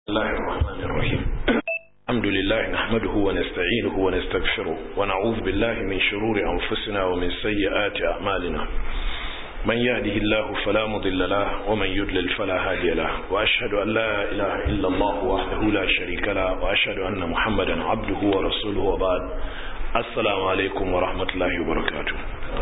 الله الرحمن الرحيم الحمد لله نحمده ونستعينه ونستغفره ونعوذ بالله من شرور أنفسنا ومن سيئات أعمالنا من يهده الله فلا مضل له ومن يضلل فلا هادي له وأشهد أن لا إله إلا الله وحده لا شريك له وأشهد أن محمدا عبده ورسوله وبعد السلام عليكم ورحمة الله وبركاته.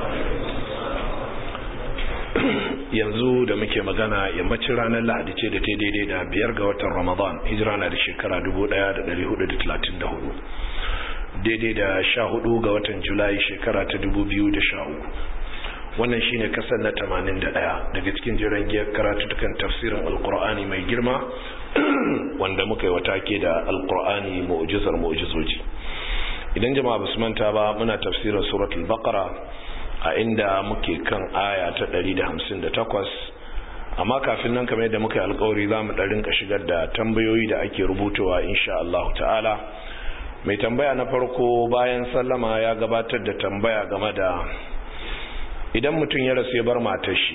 yanzu da muke magana yammacin ranar Lahadi ce da ta daidai da 5 ga watan Ramadan hijira na da shekara 1434 daidai da 14 ga watan Julai shekara ta 2013. wannan shine kasar na 81 daga cikin jiran giyar karatutukan tafsirin alkur'ani mai girma wanda muka yi watake da alkur'ani mu'jizar mu'jizoji. idan jama'a basu manta ba muna tafsirin suratul baqara a inda muke kan aya ta 158, amma kafin nan kamar yadda muka yi alƙawari za mu rinka shigar da tambayoyi da ake rubutowa insha Allah ta'ala. mai tambaya na farko bayan sallama ya gabatar da tambaya game da idan mutum ya rasu ya bar matar shi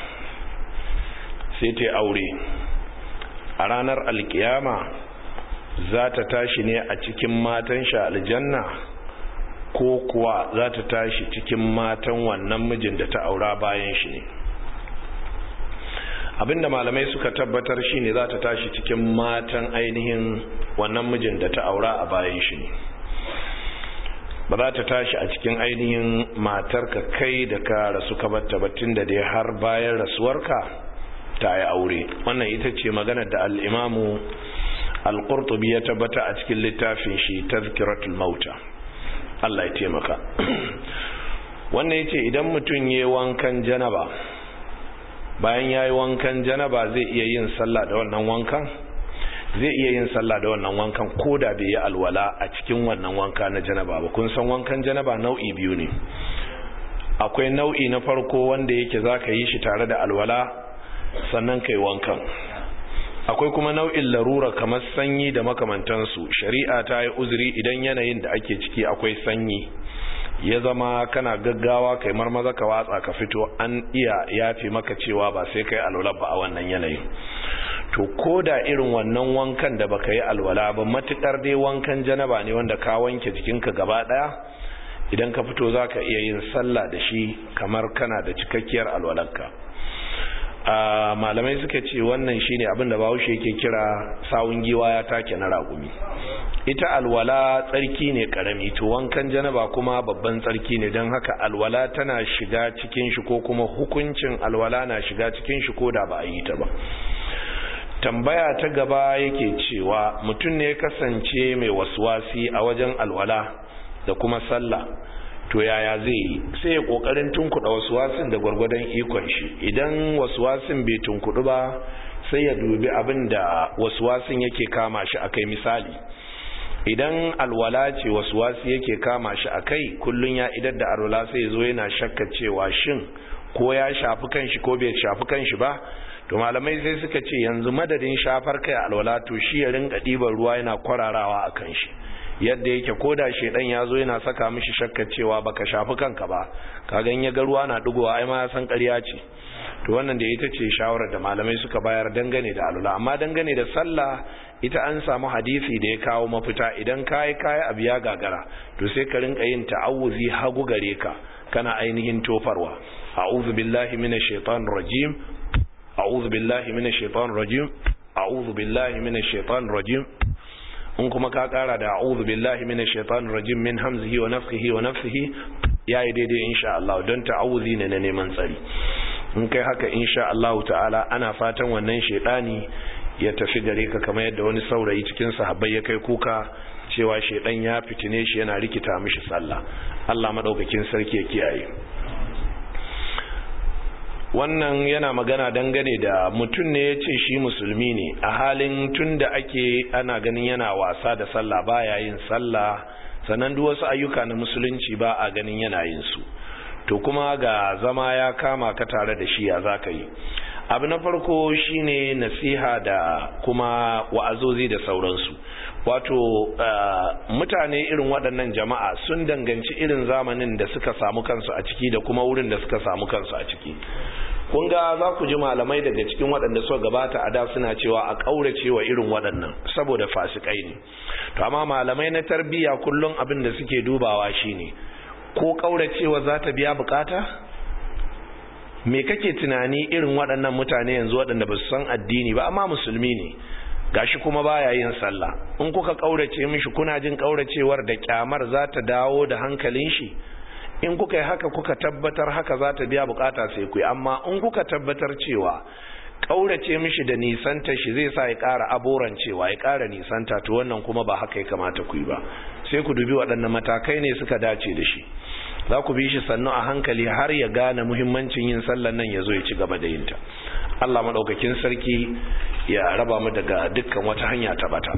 sai ta aure a ranar alkiyama za ta tashi ne a cikin matan shi aljanna ko kuwa za ta tashi cikin matan wannan mijin da ta aura bayan shi ne? abinda malamai suka tabbatar shine za ta tashi cikin matan ainihin wannan mijin da ta aura a bayan shi ne, ba za ta tashi a cikin ainihin matarka kai da ka rasu ka batta batun da dai har bayan rasuwarka ta yi aure. wannan ita ce maganar da al-imamu al-Qurtubi ya tabbata a cikin littafin shi Tazkiratul Mauta. Allah ya taimaka. wannan yace idan mutum yayi wankan janaba, bayan yayi wankan janaba zai iya yin sallah da wannan wankan? Zai iya yin sallah da wannan wankan koda bai yi alwala a cikin wannan wanka na janaba ba. kun san wankan janaba nau'i biyu ne. akwai nau'i na farko wanda yake zaka yi shi tare da alwala sannan kai wankan. akwai kuma nau'in larura kamar sanyi da makamantansu. shari'a ta yi uzuri idan yanayin da ake ciki akwai sanyi ya zama kana gaggawa kai marmaza ka watsa ka fito, an iya yafi maka cewa ba sai kai alwala ba a wannan yanayin. to koda irin wannan wankan da baka yi alwala ba, matukar dai wankan janaba ne wanda ka wanke jikinka gaba daya, idan ka fito zaka iya yin sallah da shi kamar kana da cikakkiyar alwalarka. malamai suka ce wannan shine abin da Bahaushe yake kira sawun giwa ya take na ragumi. ita alwala tsarki ne karami, to wankan janaba kuma babban tsarki ne, don haka alwala tana shiga cikin shi ko kuma hukuncin alwala na shiga cikin shi ko da ba a yi ta ba. tambaya ta gaba yake cewa mutum ne kasance mai waswasi a wajen alwala da kuma sallah, to yaya zai yi? sai ya kokarin tunkuda waswasin da gwargwadon ikon shi. idan waswasin bai tunkudu ba sai ya dubi abin da waswasin yake kama shi akai. misali, idan alwala ce waswasi yake kama shi akai, kullun ya idar da alwala sai zo yana shakka cewa shin ko ya shafi kanshi ko bai shafi kanshi ba, to malamai sai suka ce yanzu madadin shafar kai alwala to shi ya rinka ɗiban ruwa yana kwararawa a kanshi, yadda yake koda shedan yazo yana saka mishi shakkar cewa baka shafi kanka ba, kagan ya ga ruwa na dugowa ai ma ya san ƙarya ce. to wannan da ita ce shawarar da malamai suka bayar dangane da alula. amma dangane da sallah ita an samu hadisi da ya kawo mafita. idan kai abu ya gagara to sai ka rinka yin ta'awuzi hagu gare ka, kana ainihin tofarwa, a'udhu billahi minash shaitanir rajim, a'udhu billahi minash shaitanir rajim, a'udhu billahi minash shaitanir rajim. in kuma ka kara da a'udhu billahi minash shaitanir rajim min hamzihi wa nafthihi wa nafthihi, yayi daidai insha Allah, don ta'awuzi ne na neman tsari. in kai haka insha Allah ta'ala ana fatan wannan shedani ya tafi gare ka, kamar yadda wani saurayi cikin sahabbai ya kai kuka cewa shedan ya fitine shi yana rikita mishi sallah. Allah madaukakin sarki ya kiyaye. wannan yana magana dangane da mutum ne ya ce shi musulmi ne, a halin tunda ake ana ganin yana wasa da sallah, baya yin sallah, sannan duk wasu ayyuka na musulunci ba a ganin yana yin su, to kuma ga zama ya kama ka tare da shi, ya zaka yi? abu na farko shine nasiha da kuma wa'azozi da sauransu. wato mutane irin waɗannan jama'a sun danganci irin zamanin da suka samu kansu a ciki da kuma wurin da suka samu kansu a ciki. kun ga za ku ji malamai daga cikin waɗanda suka gabata a da suna cewa a ƙaurace wa irin waɗannan saboda fasikai ne. To amma malamai na tarbiyya kullum abin da suke dubawa shine ko ƙauracewa za ta biya bukata? Me kake tunani irin waɗannan mutane yanzu waɗanda ba su san addini ba amma musulmi ne gashi kuma baya yin sallah, in kuka ƙaurace mishi kuna jin ƙauracewar da kyamar za ta dawo da hankalin shi? In kuka yi haka kuka tabbatar haka za ta biya bukata sai ku yi, amma in kuka tabbatar cewa ƙaurace mishi da nisanta shi zai sa ya ƙara aboran cewa ya ƙara nisanta, to wannan kuma ba haka ya kamata ku yi ba. Sai ku dubi waɗannan matakai ne suka dace da shi, za ku bi shi sannu a hankali har ya gane muhimmancin yin sallan nan ya zo ya ci gaba da yinta. Allah maɗaukakin sarki ya raba mu daga dukkan wata hanya ta bata.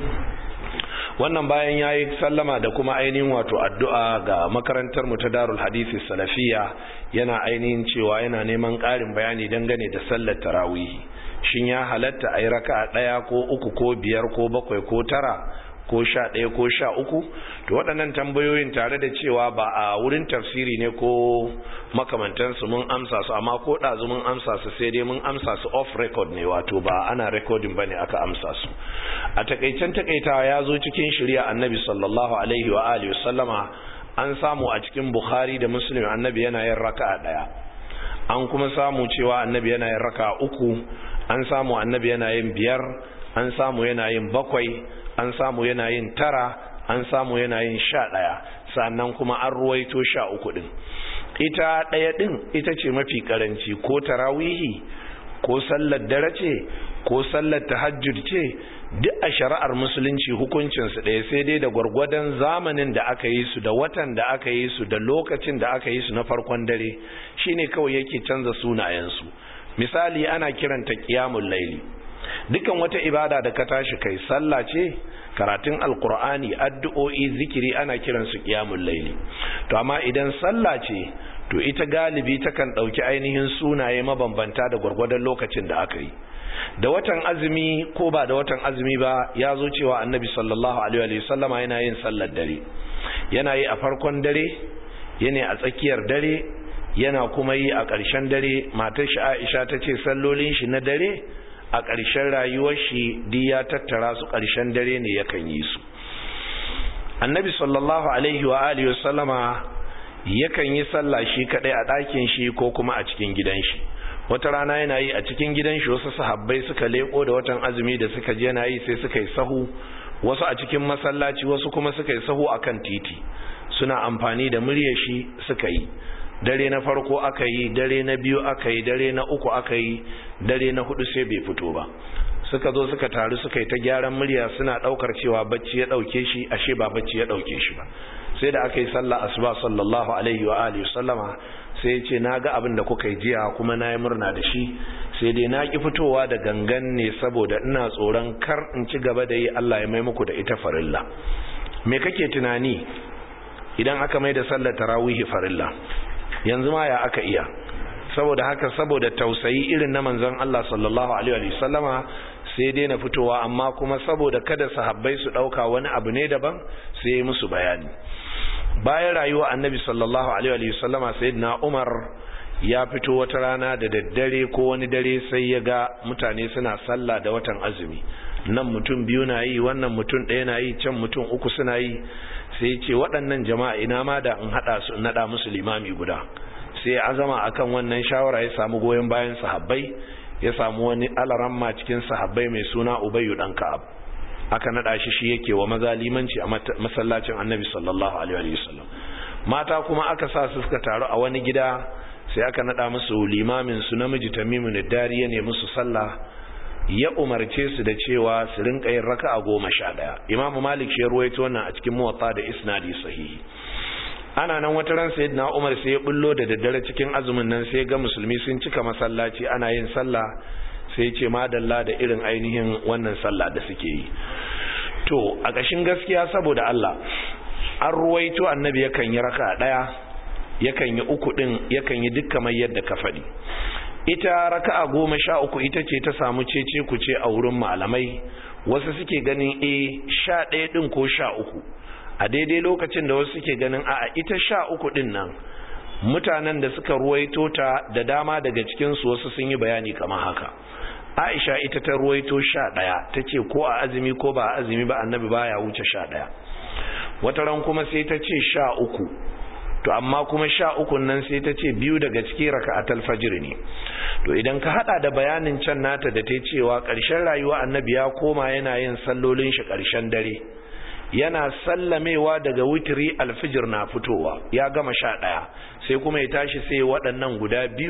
Wannan bayan ya yi sallama da kuma ainihin wato addu'a ga makarantar mu ta Darul Hadisi Salafiya, yana ainihin cewa yana neman ƙarin bayani dangane da sallar tarawih. Shin ya halatta a yi raka'a ɗaya ko uku ko biyar ko bakwai ko tara ko 11 ko 13? To waɗannan tambayoyin tare da cewa ba a wurin tafsiri ne ko makamantansu mun amsa su, amma ko ɗazu mun amsa su, sai dai mun amsa su off record ne, wato ba ana recording bane aka amsa su. A takaicen takaitawa ya zo cikin shari'a annabi sallallahu alaihi wa alihi wasallama, an samu a cikin Bukhari da Muslim annabi yana yin raka'a ɗaya, an kuma samu cewa annabi yana yin raka'a uku, an samu annabi yana yin biyar, an samu yana yin bakwai, an samu yana yin tara, an samu yana yin 11, sannan kuma an ruwaito 13 din. Ita ɗaya din ita ce mafi karanci, ko tarawihi ko sallar dare ce ko sallar tahajjud ce, duk a shari'ar musulunci hukuncin su ɗaya, sai dai da gwargwadon zamanin da aka yi su, da watan da aka yi su, da lokacin da aka yi su na farkon dare shine kawai yake canza sunayen su. Misali ana kiranta qiyamul laili. Dukan wata ibada da ka tashi kai, sallah ce, karatun alkur'ani, addu'o'i, zikiri, ana kiransu qiyamul laili. To amma idan sallah ce, to ita galibi takan dauki ainihin sunaye mabambanta da gurgurdan lokacin da aka yi. Da watan azumi ko ba da watan azumi ba, ya zo cewa annabi sallallahu alaihi wa sallama yana yin sallar dare, yana yi a farkon dare, yana a tsakiyar dare, yana kuma yi a ƙarshen dare. Matar shi Aisha ta ce sallolin shi na dare a ƙarshen rayuwar shi duk ya tattara su ƙarshen dare ne yakan yi su. Annabi sallallahu alaihi wa alihi wasallama yakan yi sallah shi kadai a ɗakin shi ko kuma a cikin gidan shi. Wata rana yana yi a cikin gidan shi, wasu sahabbai suka leko da watan azumi da suka je yana yi sai suka yi sahu, wasu a cikin masallaci, wasu kuma suka yi sahu akan titi, suna amfani da muryar shi suka yi. Dare na farko aka yi, dare na biyu aka yi, dare na uku aka yi, dare na hudu sai bai fito ba. Suka zo suka taru suka yi ta gyaran murya, suna daukar cewa bacci ya dauke shi, ashe ba bacci ya dauke shi ba. Sai da aka yi sallah asuba sallallahu alaihi wa alihi sallama, sai ya ce na ga abin da kuka yi jiya kuma na yi murna da shi, sai dai na ki fitowa da gangan ne saboda ina tsoron kar in ci gaba da yi Allah ya mai muku da ita farilla. Me kake tunani idan aka mai da sallar tarawih farilla? Yanzu ma ya aka iya? Saboda haka, saboda tausayi irin na manzon Allah sallallahu alaihi wa sallama, sai dai na fitowa, amma kuma saboda kada sahabbai su dauka wani abu ne daban, sai ya musu bayani. Bayan rayuwa annabi sallallahu alaihi wa sallama, sayyidina Umar ya fito wata rana da daddare ko wani dare, sai ya ga mutane suna sallah da watan azumi, nan mutum biyu na yi, wannan mutum ɗaya na yi, can mutum uku suna yi. Sai ce waɗannan jama'a ina ma da in haɗa su, in naɗa musu limami guda. Sai ya azama akan wannan shawara, ya samu goyon bayan sahabbai, ya samu wani alaramma cikin sahabbai mai suna Ubayyu dan Ka'ab, aka naɗa shi yake wa maza limanci a masallacin annabi sallallahu alaihi wasallam. Mata kuma aka sa su suka taru a wani gida, sai aka naɗa musu limamin su namiji Tamimun ad-Dari, ya ne musu sallah, ya umarce su da cewa su rinka yin raka'a 11. Imam Malik shi ruwaito wannan a cikin Muwatta da isnadi sahihi. Ana nan wata ran sayyidina Umar sai ya bullo da daddare cikin azumin nan, sai ga musulmi sun cika masallaci ana yin sallah, sai ya ce madalla da irin ainihin wannan sallah da suke yi. To a ƙashin gaskiya saboda Allah, an ruwaito annabi yakan yi raka'a 1, yakan yi 3 din, yakan yi duk kamar yadda ka faɗi. Ita raka'a 13 ita ce ta samu cece kuce a wurin malamai. Wasu suke ganin 11 din ko 13, a daidai lokacin da wasu suke ganin a'a ita 13 din nan mutanen da suka ruwaito ta da dama daga cikin su wasu sun yi bayani kamar haka. Aisha ita ta ruwaito 11 tace ko a azumi ko ba a azumi ba annabi baya wuce 11. wata ran kuma sai ta ce 13, to amma kuma 13 nan sai ta ce 2 daga cikin raka'atul fajr ne. to idan ka hada da bayanin can nata da ta cewa ƙarshen rayuwa annabi ya koma yana yin sallolin shi ƙarshen dare, yana sallamewa daga witri alfijir na fitowa, ya gama 11 sai kuma ya tashi sai waɗannan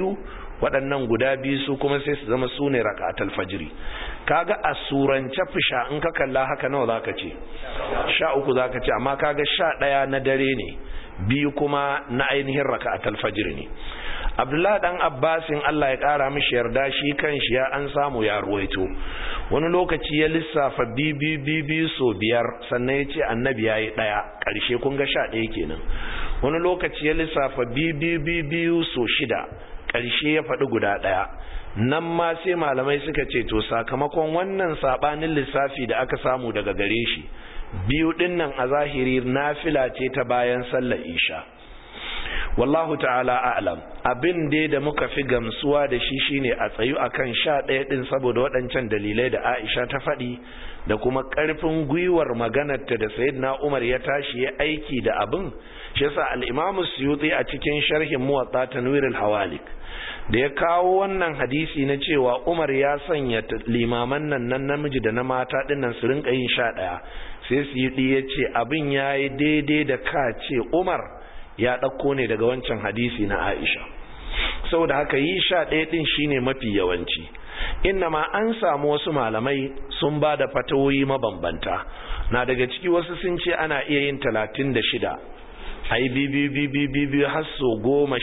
guda biyu su kuma sai su zama sune raka'atul fajr. kaga a surance fisha in ka kalla haka nawa zaka ce 13 zaka ce, amma kaga 11 na dare ne, 2 kuma na ainihin raka'atul fajr ne. Abdullah dan Abbasin Allah ya kara mishi yarda shi kanshi ya an samu ya ruwaito wani lokaci ya lissafa biyu so 5 sannan ya ce annabi yayi daya, karshe kun ga 11 kenan. wani lokaci ya lissafa biyu so 6 karshe ya faɗi guda daya. nan ma sai malamai suka ce to sakamakon wannan sabanin lissafi da aka samu daga gare shi, 2 dinnan a zahiri nafila ce ta bayan sallar isha. wallahu ta'ala a'lam. abin dai da muka fi gamsuwa da shi shine a tsayu akan 11 din saboda waɗancan dalilai da Aisha ta faɗi da kuma ƙarfin gwiwar maganarta da Sayyidina Umar ya tashi ya aiki da abin. shi yasa al-Imam Suyuti a cikin sharhin Muwatta Tanwir al-Hawalik da ya kawo wannan hadisi na cewa Umar ya sanya limaman nan namiji da na mata dinnan su rinka yin 11, sai Suyuti ya ce abin yayi daidai da ka ce Umar ya ɗauko ne daga wancan hadisi na Aisha. saboda haka yi 11 din shine mafi yawanci. ma an samu wasu malamai sun ba da fatawoyi mabambanta, na daga ciki wasu sun ce ana iya yin 36 ai biyu har so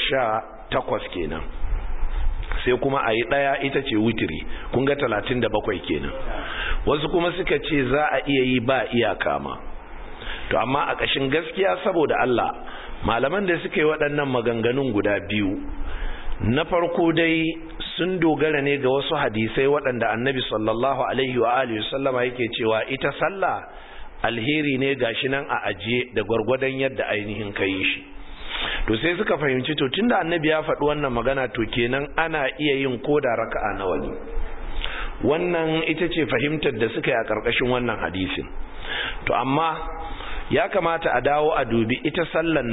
18 kenan, sai kuma ayi daya ita ce witri, kun ga 37 kenan. wasu kuma suka ce za a iya yi ba iyaka ma. to amma a ƙashin gaskiya saboda Allah, malaman da suka yi waɗannan maganganun guda biyu, na farko dai sun dogara ne ga wasu hadisai waɗanda annabi sallallahu alaihi wa alihi sallama yake cewa ita sallah alheri ne gashi nan a ajiye da gwargwadon yadda ainihin kai shi. to sai suka fahimci to tunda annabi ya faɗi wannan magana to kenan ana iya yin koda raka'a nawa ne. wannan ita ce fahimtar da suka yi a ƙarƙashin wannan hadisin. to amma ya kamata a dawo a dubi ita sallan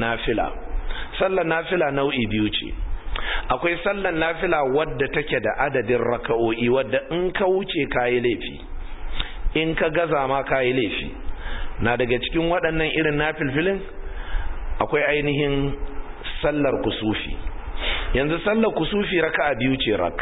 nafila nau'i biyu ce. akwai sallan nafila wadda take da adadin raka'o'i wadda in ka wuce kayi laifi, in ka gaza ma kayi laifi. na daga cikin waɗannan irin nafilfilin akwai ainihin sallar kusufi. yanzu sallar kusufi raka'a biyu ce rak,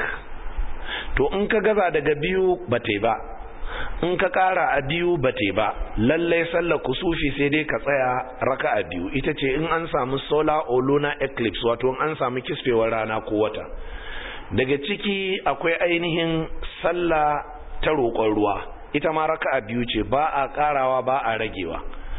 to in ka gaza daga biyu bate ba, in ka kara a biyu bate ba, lallai sallar kusufi sai dai ka tsaya raka'a biyu. ita ce in an samu solar or lunar eclipse, wato in an samu kisfewar rana ko wata. daga ciki akwai ainihin sallah ta roƙon ruwa, ita ma raka'a biyu ce, ba a karawa ba a ragewa.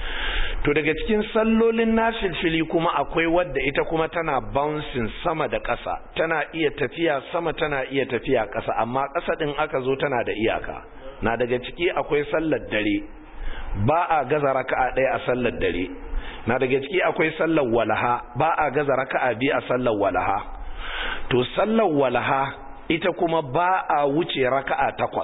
to daga cikin sallolin nafilfili kuma akwai wadda ita kuma tana bouncing sama da ƙasa, tana iya tafiya sama tana iya tafiya ƙasa, amma ƙasa din aka zo tana da iyaka. na daga ciki akwai sallar dare, ba a gaza raka'a ɗaya a sallar dare. na daga ciki akwai sallar walaha, ba a gaza raka'a biyu a sallar walaha. to sallar walaha ita kuma ba a wuce raka'a 8,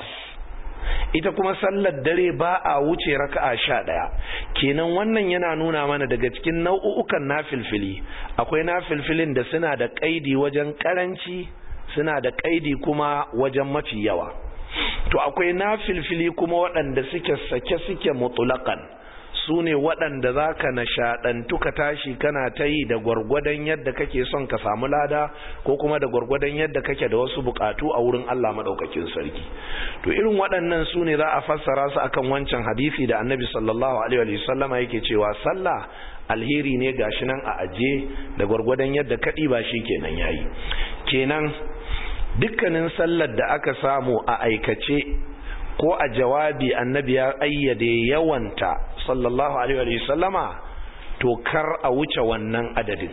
ita kuma sallar dare ba a wuce raka'a 11. kenan wannan yana nuna mana daga cikin nau'ukan nafilfili akwai nafilfilin da suna da kaidi wajen karanci, suna da kaidi kuma wajen mafi yawa. to akwai nafilfili kuma waɗanda suke mutlaqan, su ne waɗanda za ka nishaɗantu ka tashi kana ta yi da gwargwadon yadda kake son ka samu lada, ko kuma da gwargwadon yadda kake da wasu buƙatu a wurin Allah maɗaukakin sarki. to irin waɗannan su ne za a fassara su akan wancan hadisi da annabi sallallahu alaihi wa sallama yake cewa sallah alheri ne gashi nan a aje da gwargwadon yadda kaɗi ba shi kenan yayi. kenan dukkanin sallar da aka samu a aikace ko a jawabi annabi ya ayyade yawanta sallallahu alaihi wa sallama, to kar a wuce wannan adadin.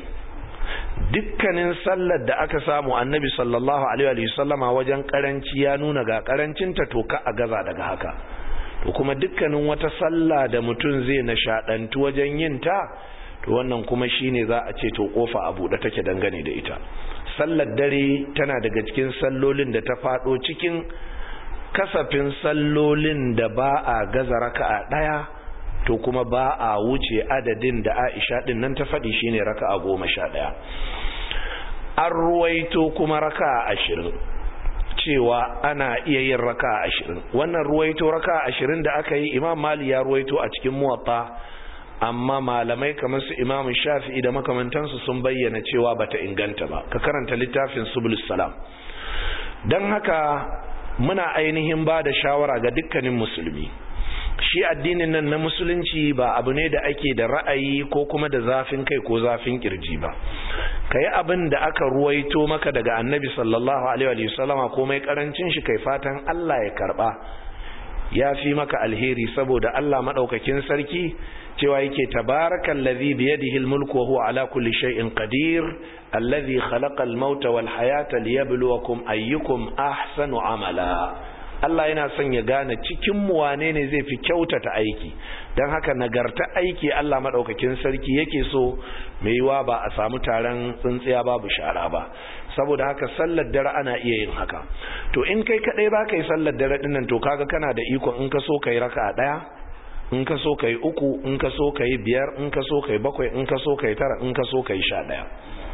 dukkanin sallar da aka samu annabi sallallahu alaihi wa sallama wajen karanci ya nuna ga karancinta, to ka a gaza daga haka. to kuma dukkanin wata sallah da mutum zai nishadantu wajen yin ta, to wannan kuma shine za a ce to kofa a buɗe take dangane da ita. Sallar dare tana daga cikin sallolin da ta fado cikin kasafin sallolin da ba a gaza raka'a daya, to kuma ba a wuce adadin da Aisha din nan ta faɗi shine raka'a 11. An ruwaito kuma raka'a 20 cewa ana iya yin raka'a 20. Wannan ruwaito raka'a 20 da aka yi Imam Malik ya ruwaito a cikin Muwatta, amma malamai kamar su Imam Shafi'i da makamantansu sun bayyana cewa bata inganta ba. Ka karanta littafin Subulus Salam. Dan haka muna ainihin ba da shawara ga dukkanin musulmi, shi addinin nan na musulunci ba abu ne da ake da ra'ayi ko kuma da zafin kai ko zafin kirji ba. Kai abin da aka ruwaito maka daga Annabi sallallahu alaihi wa sallama, komai karancin shi kai fatan Allah ya karba, ya fi maka alheri, saboda Allah madaukakin sarki cewa yake tabarakallazi biyadihi almulku wa huwa ala kulli shay'in qadir alladhi khalaqal mauta wal hayata liyabluwakum ayyukum ahsanu amala. Allah yana son ya gane cikin mu wane ne zai fi kyautata aiki, dan haka nagarta aiki Allah madaukakin sarki yake so, mai yiwa ba a samu taron tsintsiya babu shara ba. Saboda haka sallar dare ana iya yin haka. To in kai kadai zaka yi sallar dare dinnan, to kaga kana da iko in ka so kai raka'a daya, in ka so kai 3, in ka so kai 5, in ka so kai 7, in ka so kai 9, in ka so kai 11.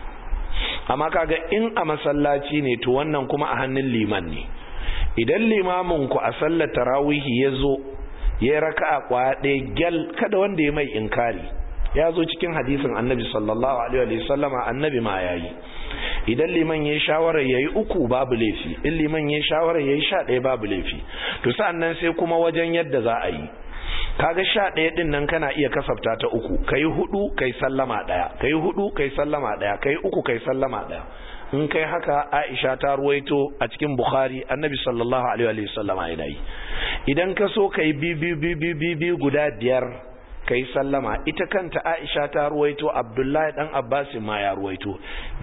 Amma kaga in a masallaci ne, to wannan kuma a hannun liman ne. Idan limamin ku a sallar tarawihi yazo ya raka'a kwaya ɗaya gyal, kada wanda ya mai inkari. Ya zo cikin hadisin Annabi sallallahu alaihi wa sallama, Annabi ma yayi. Idan liman yayi shawara yayi 3 babu laifi, in liman yayi shawara yayi 11 babu laifi. To sa'annan sai kuma wajen yadda za a yi. Kaga 11 din nan kana iya kasafta ta 3, kai 4 kai sallama 1, kai 4 kai sallama 1, kai 3 kai sallama 1. In kai haka Aisha ta ruwaito a cikin Bukhari, Annabi sallallahu alaihi wa sallama yana yi. Idan ka so kai bi guda 5 kai sallama, ita kanta Aisha ta ruwaito, Abdullahi dan Abbas ma ya ruwaito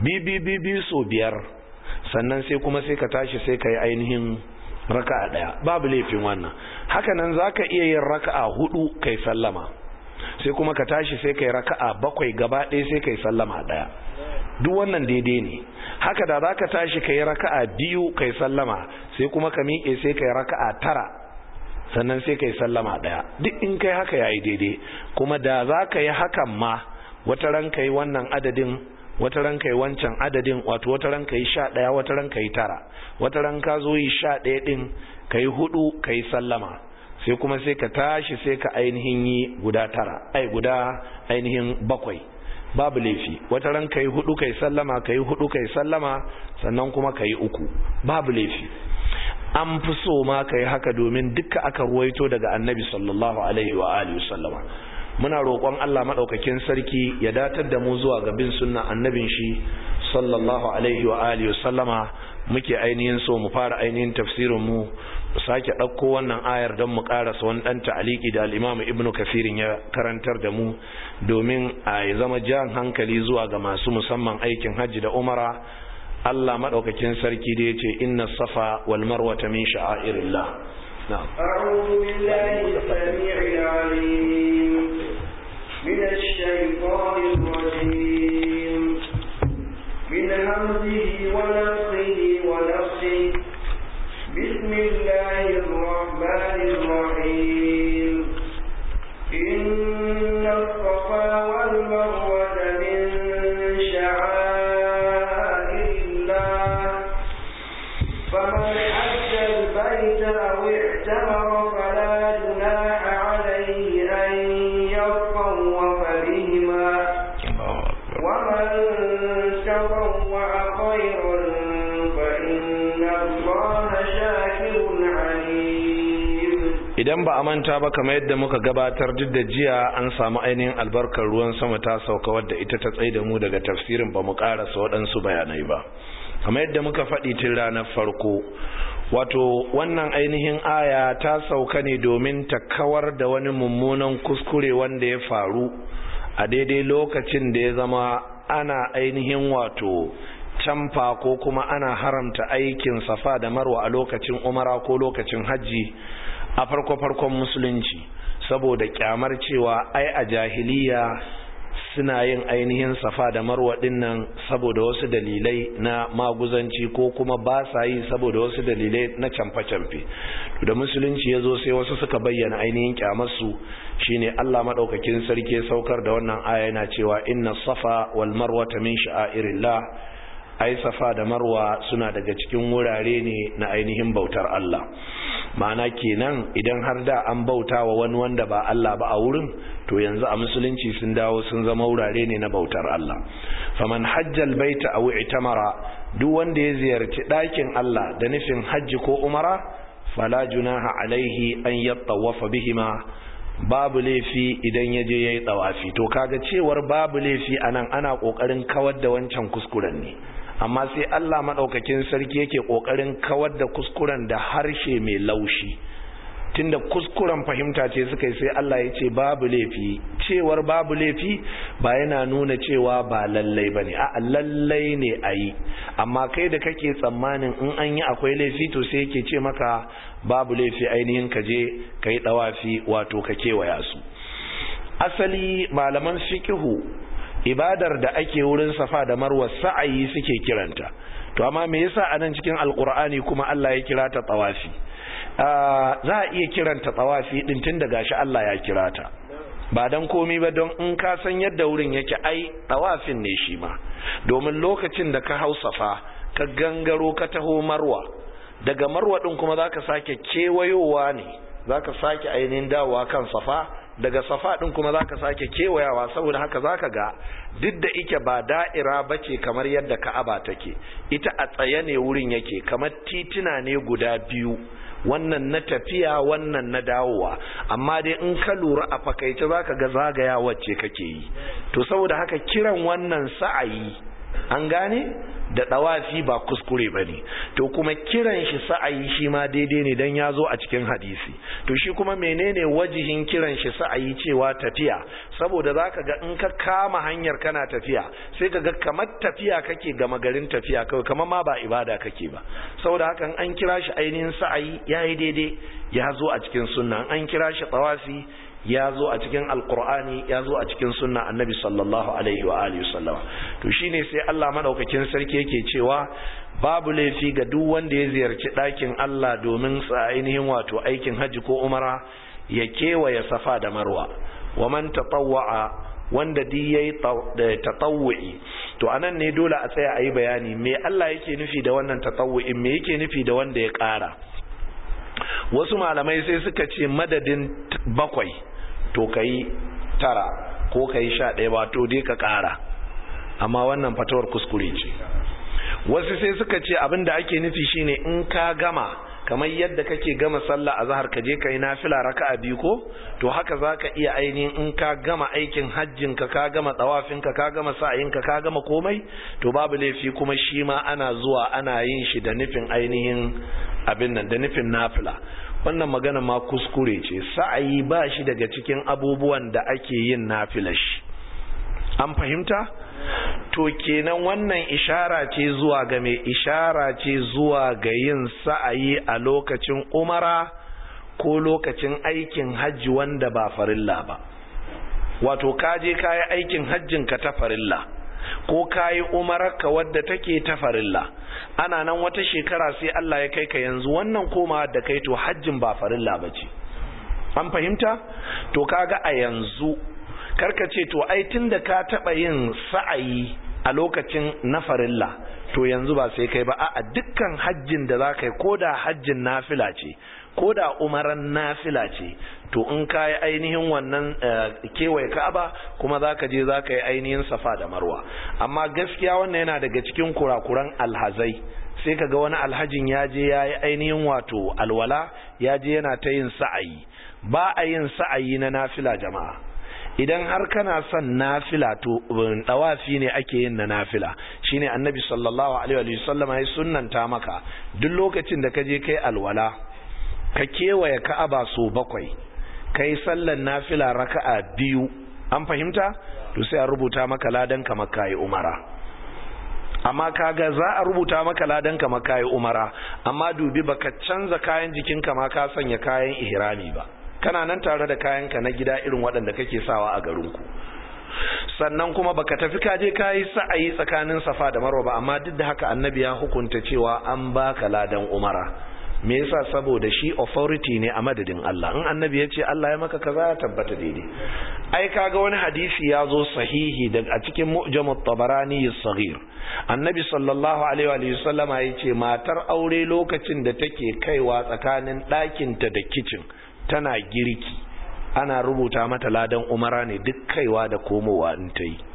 bi so 5, sannan sai kuma sai ka tashi sai kai ainihin raka'a daya, babu laifin wannan. Haka nan zaka iya yin raka'a 4 kai sallama, sai kuma ka tashi sai kai raka'a 7 gaba ɗaya sai kai sallama daya, duk wannan daidai ne. Haka da zaka tashi kai raka'a 2 kai sallama, sai kuma ka miƙe sai kai raka'a 9, sannan sai kai sallama daya, duk in kai haka yayi daidai. Kuma da zaka yi hakan ma, wata ran kai wannan adadin, wata ran kai wancan adadin, wato wata ran kai 11, wata ran kai 9, wata ran ka zo yi 11 din kai 4 kai sallama, sai kuma sai ka tashi sai ka ainihin yi guda 9, guda ainihin 7, babu laifi. Wata ran kai 4 kai sallama, kai 4 kai sallama, sannan kuma kai 3, babu laifi. An fi so ma kai haka, domin duka aka ruwaito daga Annabi sallallahu alaihi wa alihi wasallama. Muna roƙon Allah madaukakin sarki ya datar da mu zuwa ga bin sunna annabin shi sallallahu alaihi wa alihi wasallama. Muke ainihin so mu fara ainihin tafsirin mu sake dauko wannan ayar don mu karasa wani dan ta'aliki da al-Imam Ibn Kathir ya karantar da mu, domin a zama jan hankali zuwa ga masu musamman aikin hajji da umara. Allah madaukakin sarki da yace inna safa wal marwata min sha'airillah. na'am a'udhu billahi as-sami'il 'alim minash shaitanir rajim min hamzihi wa nafthihi wa nafthihi bismillahir rahmanir rahim inna as-safa wal marwata min فمن حج البيت أو اعتمر فلا جناح عليه أن يطوف بهما ومن تطوع خيرا فإن الله شاكر عليم. Idan ba a manta ba, kamar yadda muka gabatar, duk da jiya an samu ainihin albarkar ruwan sama ta sauka wadda ita ta tsaye da mu daga tafsirin, ba mu karasa waɗansu bayanai ba. Kamar yadda muka faɗi tun ranar farko, wato wannan ainihin aya ta sauka ne domin ta kawar da wani mummunan kuskure wanda ya faru a daidai lokacin da ya zama ana ainihin wato camfa ko kuma ana haramta aikin safa da marwa a lokacin umara ko lokacin hajji a farko-farkon musulunci, saboda kyamar cewa ai a jahiliya suna yin ainihin safa da marwa dinnan saboda wasu dalilai na maguzanci ko kuma ba sa yi saboda wasu dalilai na camfe-camfe. Da musulunci ya zo sai wasu suka bayyana ainihin kyamarsu, shine Allah madaukakin sarki ya saukar da wannan aya yana cewa inna safa wal marwata min sha'airillah, ai safa da marwa suna daga cikin wurare ne na ainihin bautar Allah. Ma'ana kenan idan har da an bauta wa wani wanda ba Allah ba a wurin, to yanzu a musulunci sun dawo sun zama wurare ne na bautar Allah. Faman hajjal baita aw i'tamara, duk wanda ya ziyarci ɗakin Allah da nufin hajji ko umara, fala junaha alaihi an yattawafa bihima, babu laifi idan ya je yayi tawafi. To kaga cewar babu laifi anan ana kokarin kawar da wancan kuskuren ne, amma sai Allah madaukakin sarki yake kokarin kawar da kuskuren da harshe mai laushi. Tunda kuskuren fahimta ce suka yi, sai Allah ya ce babu laifi. Cewar babu laifi ba yana nuna cewa ba lallai bane, a lallai ne ayi, amma kai da kake tsammanin in an yi akwai laifi, to sai yake ce maka babu laifi ainihin ka je kai dawafi, wato ka kewaya su. Asali malaman fiqhu ibadar da ake wurin safa da marwa sa'ayi suke kiranta, to amma me yasa anan cikin alqur'ani kuma Allah ya kira ta tawafi? Za a iya kiranta tawafi din tun da gashi Allah ya kira ta, ba dan komai ba don in ka san yadda wurin yake, ai tawafin ne shi ma. Domin lokacin da ka hau safa ka gangaro ka taho marwa, daga marwa din kuma zaka sake kewayowa ne, zaka sake ainihin dawowa kan safa, daga safa din kuma zaka sake kewayawa. Saboda haka zaka ga duk da ike ba da'ira bace kamar yadda Ka'aba take, ita a tsaye ne wurin yake, kamar titina ne guda biyu, wannan na tafiya wannan na dawowa, amma dai in ka lura a fakaice zaka ga zagaya wacce kake yi. To saboda haka kiran wannan sa'ayi, an gane, da dawafi ba kuskure bane. To kuma kiran shi sa'ayi shi ma daidai ne dan yazo a cikin hadisi. To shi kuma menene wajihin kiran shi sa'ayi cewa tafiya? Saboda zaka ga in ka kama hanyar kana tafiya, sai ka ga kamar tafiya kake, gama garin tafiya kawai, kamar ma ba ibada kake ba. Saboda haka an kira shi ainihin sa'ayi yayi daidai, ya zo a cikin sunna. An kira shi tawafi ya zo a cikin alkur'ani, ya zo a cikin sunna annabi sallallahu alaihi wa alihi wasallam. To shine sai Allah madaukakin sarki yake cewa babu laifi ga duk wanda ya ziyarci ɗakin Allah domin sa ainihin wato aikin haji ko umara, ya kewaye safa da marwa. Wa man tatawwa, wanda di yayi tatawwi, to anan ne dole a tsaya ayi bayani me Allah yake nufi da wannan tatawwi, me yake nufi da wanda ya ƙara. Wasu malamai sai suka ce madadin 7 to kai 9 ko kai 11, ba to dai ka ƙara, amma wannan fatawar kuskure ce. Wasu sai suka ce abinda ake nufi shine in ka gama, kamar yadda kake gama sallah azhar ka je kai nafila raka'a 2 ko, to haka zaka iya ainihin in ka gama aikin hajjin ka gama tawafin ka gama sa'ayin ka gama komai, to babu laifi kuma shi ma ana zuwa ana yin shi da nufin ainihin abin nan, da nufin nafila. Wannan magana ma kuskure ce. Sa'ayi ba shi daga cikin abubuwan da ake yin nafila shi. An fahimta? To kenan wannan ishara ce zuwa ga mai, ishara ce zuwa ga yin sa'ayi a lokacin umara ko lokacin aikin hajji wanda ba farilla ba. Wato kaje kayi aikin hajjin ka ta farilla, ko kayi umararka wadda take ta farilla, ana nan wata shekara sai Allah ya kai ka yanzu wannan komawa da kai to hajjin ba farilla bace. An fahimta? To kaga a yanzu karka ce to ai tunda ka taba yin sa'ayi a lokacin na farilla, to yanzu ba sai kai ba. A'a, dukkan hajjin da zaka yi, koda hajjin nafila ce, koda umaran nafila ce, to in kai ainihin wannan kewaye Ka'aba kuma zaka je zaka yi ainihin Safa da Marwa. Amma gaskiya wannan yana daga cikin kurakuran alhazai. Sai kaga wani alhajin ya je yayi ainihin wato alwala, ya je yana ta yin sa'ayi. Ba a yin sa'ayi na nafila jama'a. Idan har kana son nafila to tawafi ne ake yin na nafila. Shine Annabi sallallahu alaihi wa sallam ya sunnanta maka duk lokacin da kaje kai alwala ka kewaye Ka'aba so 7, kai sallan nafila raka'a 2. An fahimta? To sai a rubuta maka ladan kamar kai umara. Amma kaga za a rubuta maka ladan kamar kai umara, amma dubi baka canza kayan jikinka ma ka sanya kayan ihrami ba. Kana nan tare da kayanka na gida irin waɗanda kake sawa a garinku. sannan kuma baka tafi ka je kayi sa'ayi tsakanin Safa da Marwa ba, amma duk da haka annabi ya hukunta cewa an baka ladan umara. Me yasa? Saboda shi authority ne a madadin Allah. In annabi ya ce Allah ya maka kaza ya tabbata daidai. Ai kaga wani hadisi ya zo sahihi daga a cikin Mu'jam at-Tabarani as-Saghir. Annabi sallallahu alaihi wa sallama yace matar aure lokacin da take kaiwa tsakanin ɗakinta da kitchen tana girki, ana rubuta mata ladan umara ne duk kaiwa da komowa in ta yi.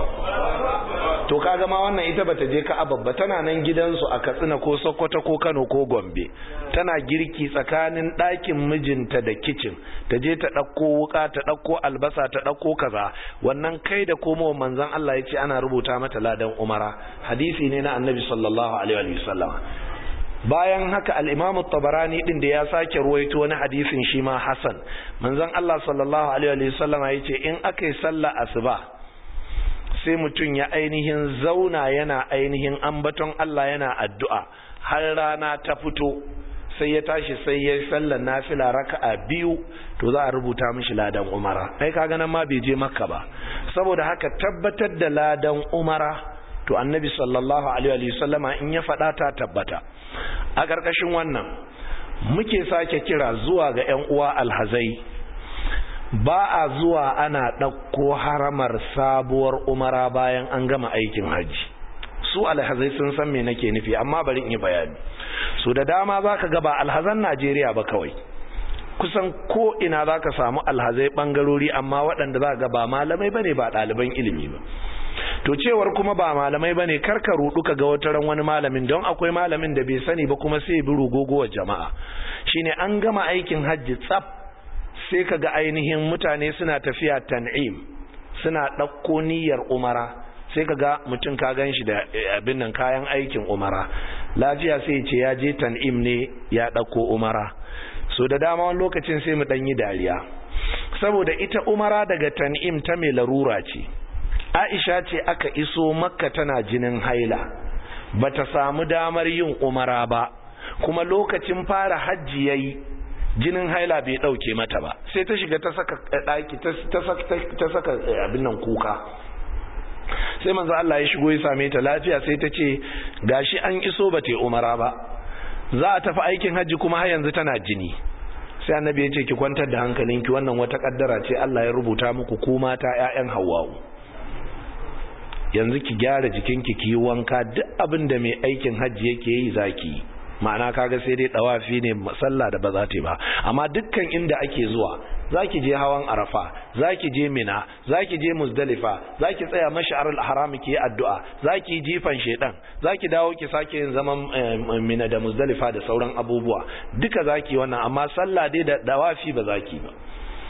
To kaga ma wannan ita bata je Ka'aba ba, tana nan gidansu a Katsina ko Sokoto ko Kano ko Gombe, tana girki tsakanin ɗakin mijinta da kitchen, ta je ta ɗauko wuka, ta ɗauko albasa, ta ɗauko kaza. Wannan kai da komowa manzon Allah ya ce ana rubuta mata ladan umara. Hadisi ne na Annabi sallallahu alaihi wa sallam. Bayan haka al-Imam at-Tabarani din da ya sake ruwaito wani hadisin shi ma Hasan, manzon Allah sallallahu alaihi wa sallam ya ce in akai sallah asuba sai mutum ya ainihin zauna yana ainihin ambaton Allah yana addu'a har rana ta fito, sai ya tashi sai ya sallar nafila raka'a 2, to za a rubuta mishi ladan umara. Kai kaga nan ma bai je Makka ba. Saboda haka tabbatar da ladan umara, to annabi sallallahu alaihi wa sallama in ya faɗa ta tabbata. A ƙarƙashin wannan muke sake kira zuwa ga ƴan uwa alhazai, ba a zuwa ana ɗauko haramar sabuwar umara bayan an gama aikin hajji. Su alhazai sun san me nake nufi, amma bari in yi bayani. Su da dama za ka ga ba alhazan Najeriya ba kawai, kusan ko ina za ka samu alhazai ɓangarori, amma waɗanda za ga ba malamai ba ne, ba ɗaliban ilimi ba. To cewar kuma ba malamai ba ne, karka rudu ka ga wata ran wani malamin, don akwai malamin da bai sani ba kuma sai bi rugogowar jama'a. Shine an gama aikin hajji tsaf, sai ka ga ainihin mutane suna tafiya Tan'im, suna ɗauko niyyar umara, sai ka ga mutum ka gan shi da abin nan kayan aikin umara, lafiya sai ce ya je Tan'im ne ya ɗauko umara. So da dama wani lokacin sai mu ɗanyi dariya, saboda ita umara daga Tan'im ta mai larura ce. Aisha ce aka iso Makka tana jinin haila, bata samu damar yin umara ba, kuma lokacin fara hajji yayi, jinin haila bai dauke mata ba, sai ta shiga ta saka daki ta saka abin nan kuka. Sai manzo Allah ya shigo ya same ta lafiya, sai ta ce gashi an iso bata umara ba, za a tafi aikin hajji kuma har yanzu tana jini. Sai annabi ya ce ki kwantar da hankalinki, wannan wata kaddara ce Allah ya rubuta muku, ku mata ƴaƴan Hawwa'u. Yanzu ki gyara jikinki, ki yi wanka, duk abin da mai aikin hajji yake yi zaki. Ma'ana kaga sai dai dawafi ne, sallah da ba za ta yi ba, amma dukkan inda ake zuwa, zaki je hawan Arafa, zaki je Mina, zaki je Muzdalifa, zaki tsaya mash'arul haram ki yi addu'a, zaki jifan shedan, zaki dawo ki sake yin zaman Mina da Muzdalifa da sauran abubuwa, duka zaki wannan, amma sallah dai da dawafi ba zaki ba.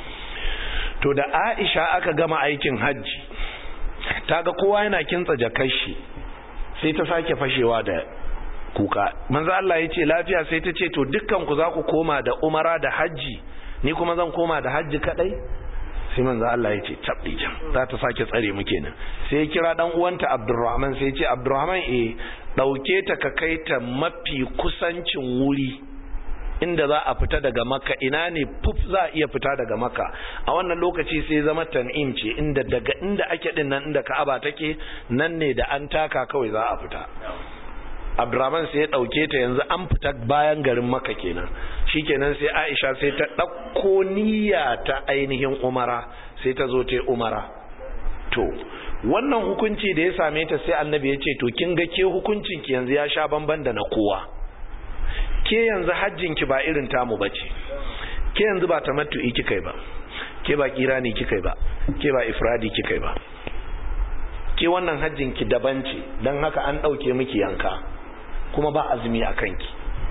To da Aisha aka gama aikin hajji, ta ga kowa yana kintsa jakar shi, sai ta sake fashewa da kuka. Manzo Allah ya ce lafiya, sai ta ce to dukkan ku za ku koma da umara da hajji, ni kuma zan koma da hajji kadai? Sai manzo Allah ya ce tabbi jam, za ta sake tsare mu kenan. Sai ya kira dan uwanta Abdurrahman, sai ya ce Abdurrahman dauke ta ka kai ta mafi kusancin wuri inda za a fita daga Makka. Ina ne fuf za a iya fita daga Makka a wannan lokaci? Sai zama Tan'im ce, inda daga inda ake din nan, inda Ka'aba take nan ne, da an taka kawai za a fita. Abdurrahman sai ya dauke ta, yanzu an fita bayan garin Makka kenan. Shikenan sai Aisha sai ta dauko niyya ta ainihin umara, sai ta zo ta yi umara. To wannan hukunci da ya same ta, sai Annabi ya ce to kin ga ke hukuncin ki yanzu ya sha bamban da na kowa. Ke yanzu hajjin ki ba irin tamu bace, ke yanzu ba tamattu'i kikai ba, ke ba kirani kikai ba, ke ba ifradi kikai ba, ke wannan hajjin ki daban ce, dan haka an dauke miki yanka kuma ba azumi a kanki.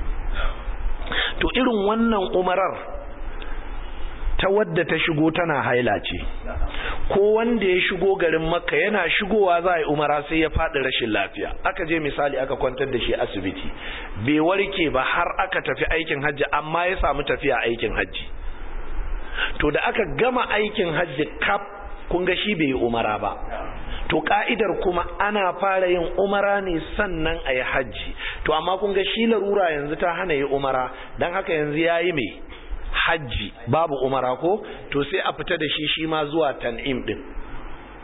To irin wannan umarar ta wadda ta shigo tana haila ce, ko wanda ya shigo garin Makka yana shigowa za a yi umara sai ya faɗi rashin lafiya, aka je misali aka kwantar da shi asibiti, bai warke ba har aka tafi aikin hajji, amma ya samu tafiya aikin hajji. To da aka gama aikin hajji kaf, kun ga shi bai yi umara ba. To ka'idar kuma ana fara yin umara ne sannan a yi hajji. To amma kun ga shi larura yanzu ta hana yi umara, don haka yanzu ya yi mai hajji babu umara ko? To sai a fita da shi ma zuwa Tan'im din.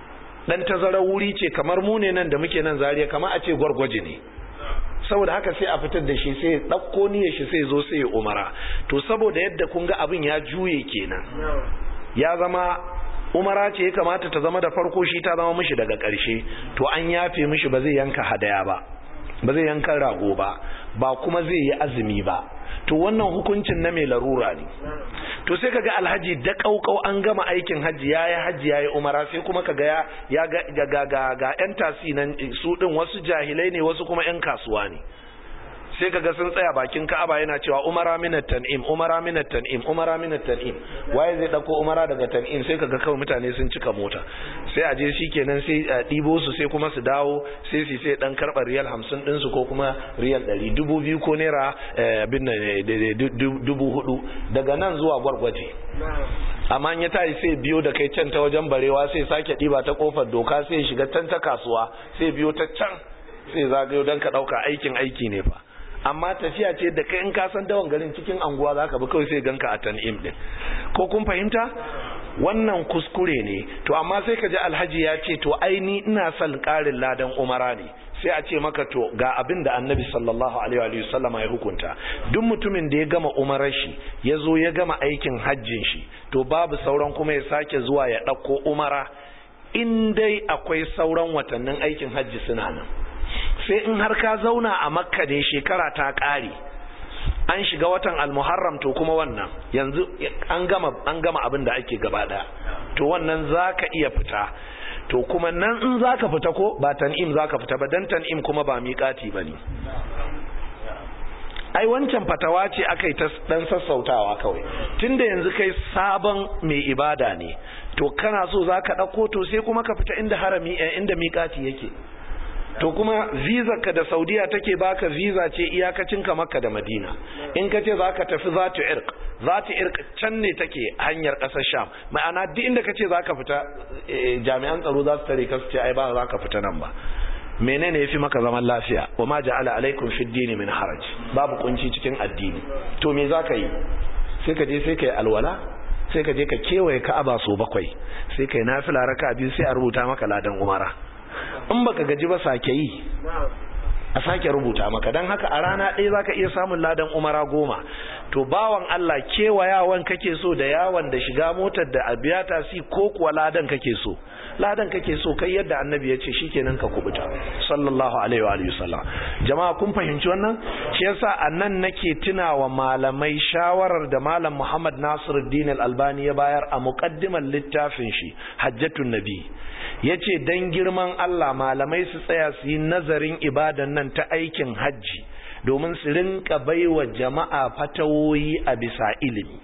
dan tazarar wuri ce, kamar mu ne nan da muke nan Zaria, kamar a ce Gwargwaje ne. Saboda haka sai a fitar da shi, sai ya ɗauko niyyar shi, sai zo sai ya umara. To saboda yadda kun ga abin ya juye kenan, ya zama umara ce ya kamata ta zama da farko, shi ta zama mishi daga ƙarshe. To an yafe mishi, ba zai yanka hadaya ba, ba zai yanka rago ba, ba kuma zai yi azumi ba. To wannan hukuncin na mai larura ne. To sai kaga alhaji da kaukau an gama aikin haji, yayi umara, sai kuma kaga ya ga yan tasi nan, su din wasu jahilai ne, wasu kuma yan kasuwa ne. Sai kaga sun tsaya bakin Ka'aba yana cewa umara minat tan'im, umara minat tan'im, umara minat tan'im. Waye zai dauko umara daga tan'im? Sai kaga kawai mutane sun cika mota. Sai a je shikenan sai a dibo su, sai kuma su dawo, sai dan karba riyal 50 din su, ko kuma riyal 100, 2000 ko naira bin 4000 daga nan zuwa Gwargwaje. Amma in ya tayi sai biyo da kai can ta wajen Barewa, sai sake diba ta kofar Doka, sai shiga can ta kasuwa, sai biyo ta can, sai zagayo dan ka dauka aiki ne fa. Amma tafiya ce da kai in ka san dawan garin cikin anguwa zaka bi kawai sai ganka a tan'im din. Ko kun fahimta? Wannan kuskure ne. To amma sai ka ji alhaji ya ce to ai ni ina son ƙarin ladan umara ne. Sai a ce maka to ga abin da Annabi sallallahu alaihi wa sallama ya hukunta. Duk mutumin da ya gama umarar shi, ya zo ya gama aikin hajjin shi, to babu sauran kuma ya sake zuwa ya ɗauko umara, in dai akwai sauran watannin aikin hajji suna nan. Sai in har ka zauna a Makka ne, shekara ta ƙare, an shiga watan al-Muharram, to kuma wannan yanzu an gama abin da ake gaba ɗaya, to wannan zaka iya fita. To kuma nan in zaka fita ko ba tan'im zaka fita ba, dan tan'im kuma ba miƙati bane. Ai wancan fatawa ce akai ta dan sassautawa kawai, tunda yanzu kai sabon mai ibada ne, to kana so zaka dauko, to sai kuma ka fita inda harami inda miƙati yake. To kuma visa ka da Saudiya take baka visa ce iyakacin ka Makka da Madina. In ka ce zaka tafi zatu irq can ne take hanyar kasar Sham. Ma'ana duk inda ka ce zaka fita jami'an tsaro za su tare ka su ce ai ba zaka fita nan ba. Menene yafi maka zaman lafiya? Wa ma ja'ala alaikum fid din min haraj. Babu kunci cikin addini. To me zaka yi? Sai ka je sai kai alwala, sai ka je ka kewaye Ka'aba so 7, sai kai nafila raka'a 2, sai a rubuta maka ladan umara. In baka gaji ba sake yi, a sake rubuta maka. Dan haka a rana ɗaya zaka iya samun ladan umara 10. To bawan Allah, kewayawan kake so da yawon da shiga motar da abiyata si, ko kuwa ladan kake so? Ladan kake so, kai yadda Annabi ya ce, shikenan ka kubuta sallallahu alaihi wa alihi wasallam. Jama'a kun fahimci wannan? Shi yasa annan nake tunawa malamai shawarar da Malam Muhammad Nasiruddin Al-Albani ya bayar a muqaddimar littafin shi Hajjatun Nabi. Yace dan girman Allah malamai su tsaya su yi nazarin ibadan nan ta aikin hajji, domin su rinka baiwa jama'a fatawoyi a bisa ilimi.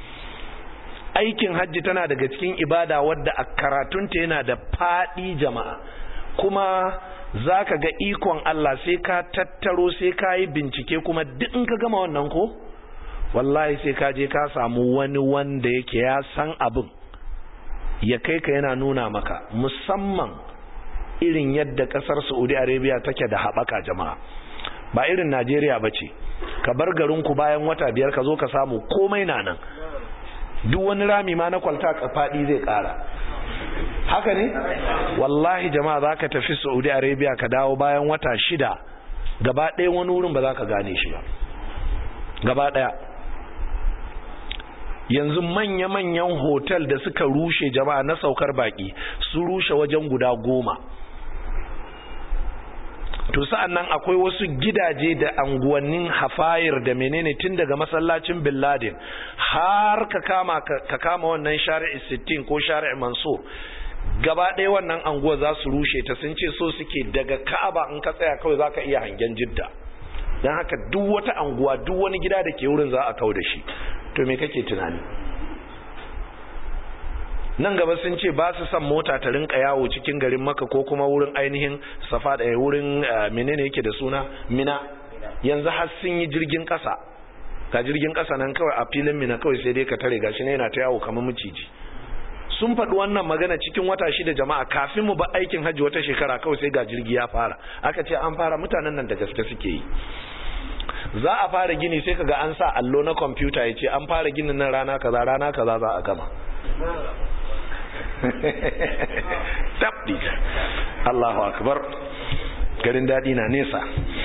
Aikin hajji tana daga cikin ibada wadda a karatunta yana da faɗi jama'a, kuma zaka ga ikon Allah sai ka tattaro, sai ka yi bincike, kuma duk in ka gama wannan ko wallahi sai ka je ka samu wani wanda yake ya san abin, ya kai ka yana nuna maka, musamman irin yadda kasar Saudi Arabia take da haɓaka jama'a. Ba irin Najeriya ba ce, ka bar garinku bayan wata 5 ka zo ka samu komai na nan, duk wani rami ma na kwalta faɗi zai ƙara. Haka ne? Wallahi jama'a, za ka tafi Saudi Arabia ka dawo bayan wata 6, gaba ɗaya wani wurin ba za ka gane shi ba, gaba ɗaya. Yanzu manya-manyan hotel da suka rushe jama'a na saukar baki, su rushe wajen guda 10. To sa'an nan akwai wasu gidaje da anguwannin hafayir da menene, tun daga masallacin Bin Laden har ka kama wannan shari'i 60 ko shari'i Mansur, gaba ɗaya wannan anguwa za su rushe ta. Sun ce so suke daga Ka'aba in ka tsaya kawai za ka iya hangen Jidda. Don haka duk wata anguwa, duk wani gida da ke wurin za a kau da shi. To me kake tunani? Nan gaba sun ce ba su son mota ta rinka yawo cikin garin Makka ko kuma wurin ainihin Safa da wurin menene yake da suna Mina. Yanzu har sun yi jirgin kasa, ga jirgin kasa nan kawai a filin Mina, kawai sai dai ka tare gashi ne yana ta yawo kamar miciji. Sun faɗi wannan magana cikin wata 6 jama'a, kafin mu ba aikin hajji wata shekara, kawai sai ga jirgi ya fara. Aka ce an fara, mutanen nan da gaske suke yi. Za a fara gini sai kaga an sa allo na kwamfuta ya ce an fara ginin nan rana kaza za a gama. tabdi Allahu akbar garin dadi na nesa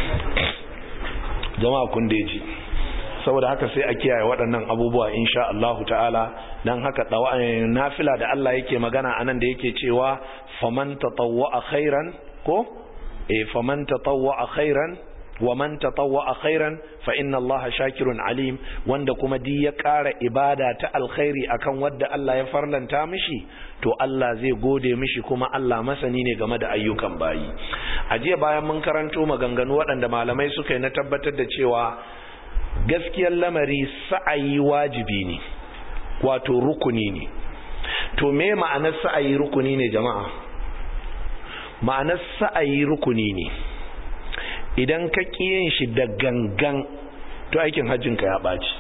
jama'a kun deji saboda haka sai a kiyaye waɗannan abubuwa insha Allahu ta'ala dan haka nafila da Allah yake magana anan da yake cewa faman tatawwa khairan ko faman tatawwa khairan wa man tatawwa khairan fa inna Allah shakirun alim wanda kuma di ya ƙara ibada ta alkhairi akan wanda Allah ya farlanta mishi to Allah zai gode mishi kuma Allah masani ne game da ayyukan bayi a jiya bayan mun karanto maganganu waɗanda malamai suka yi na tabbatar da cewa gaskiyar lamari sa'ayi wajibi ne wato rukuni ne to me ma'anar sa'ayi rukuni ne jama'a ma'anar sa'ayi rukuni ne idan ka kiyin shi da gangan to aikin hajjinka ya ɓaci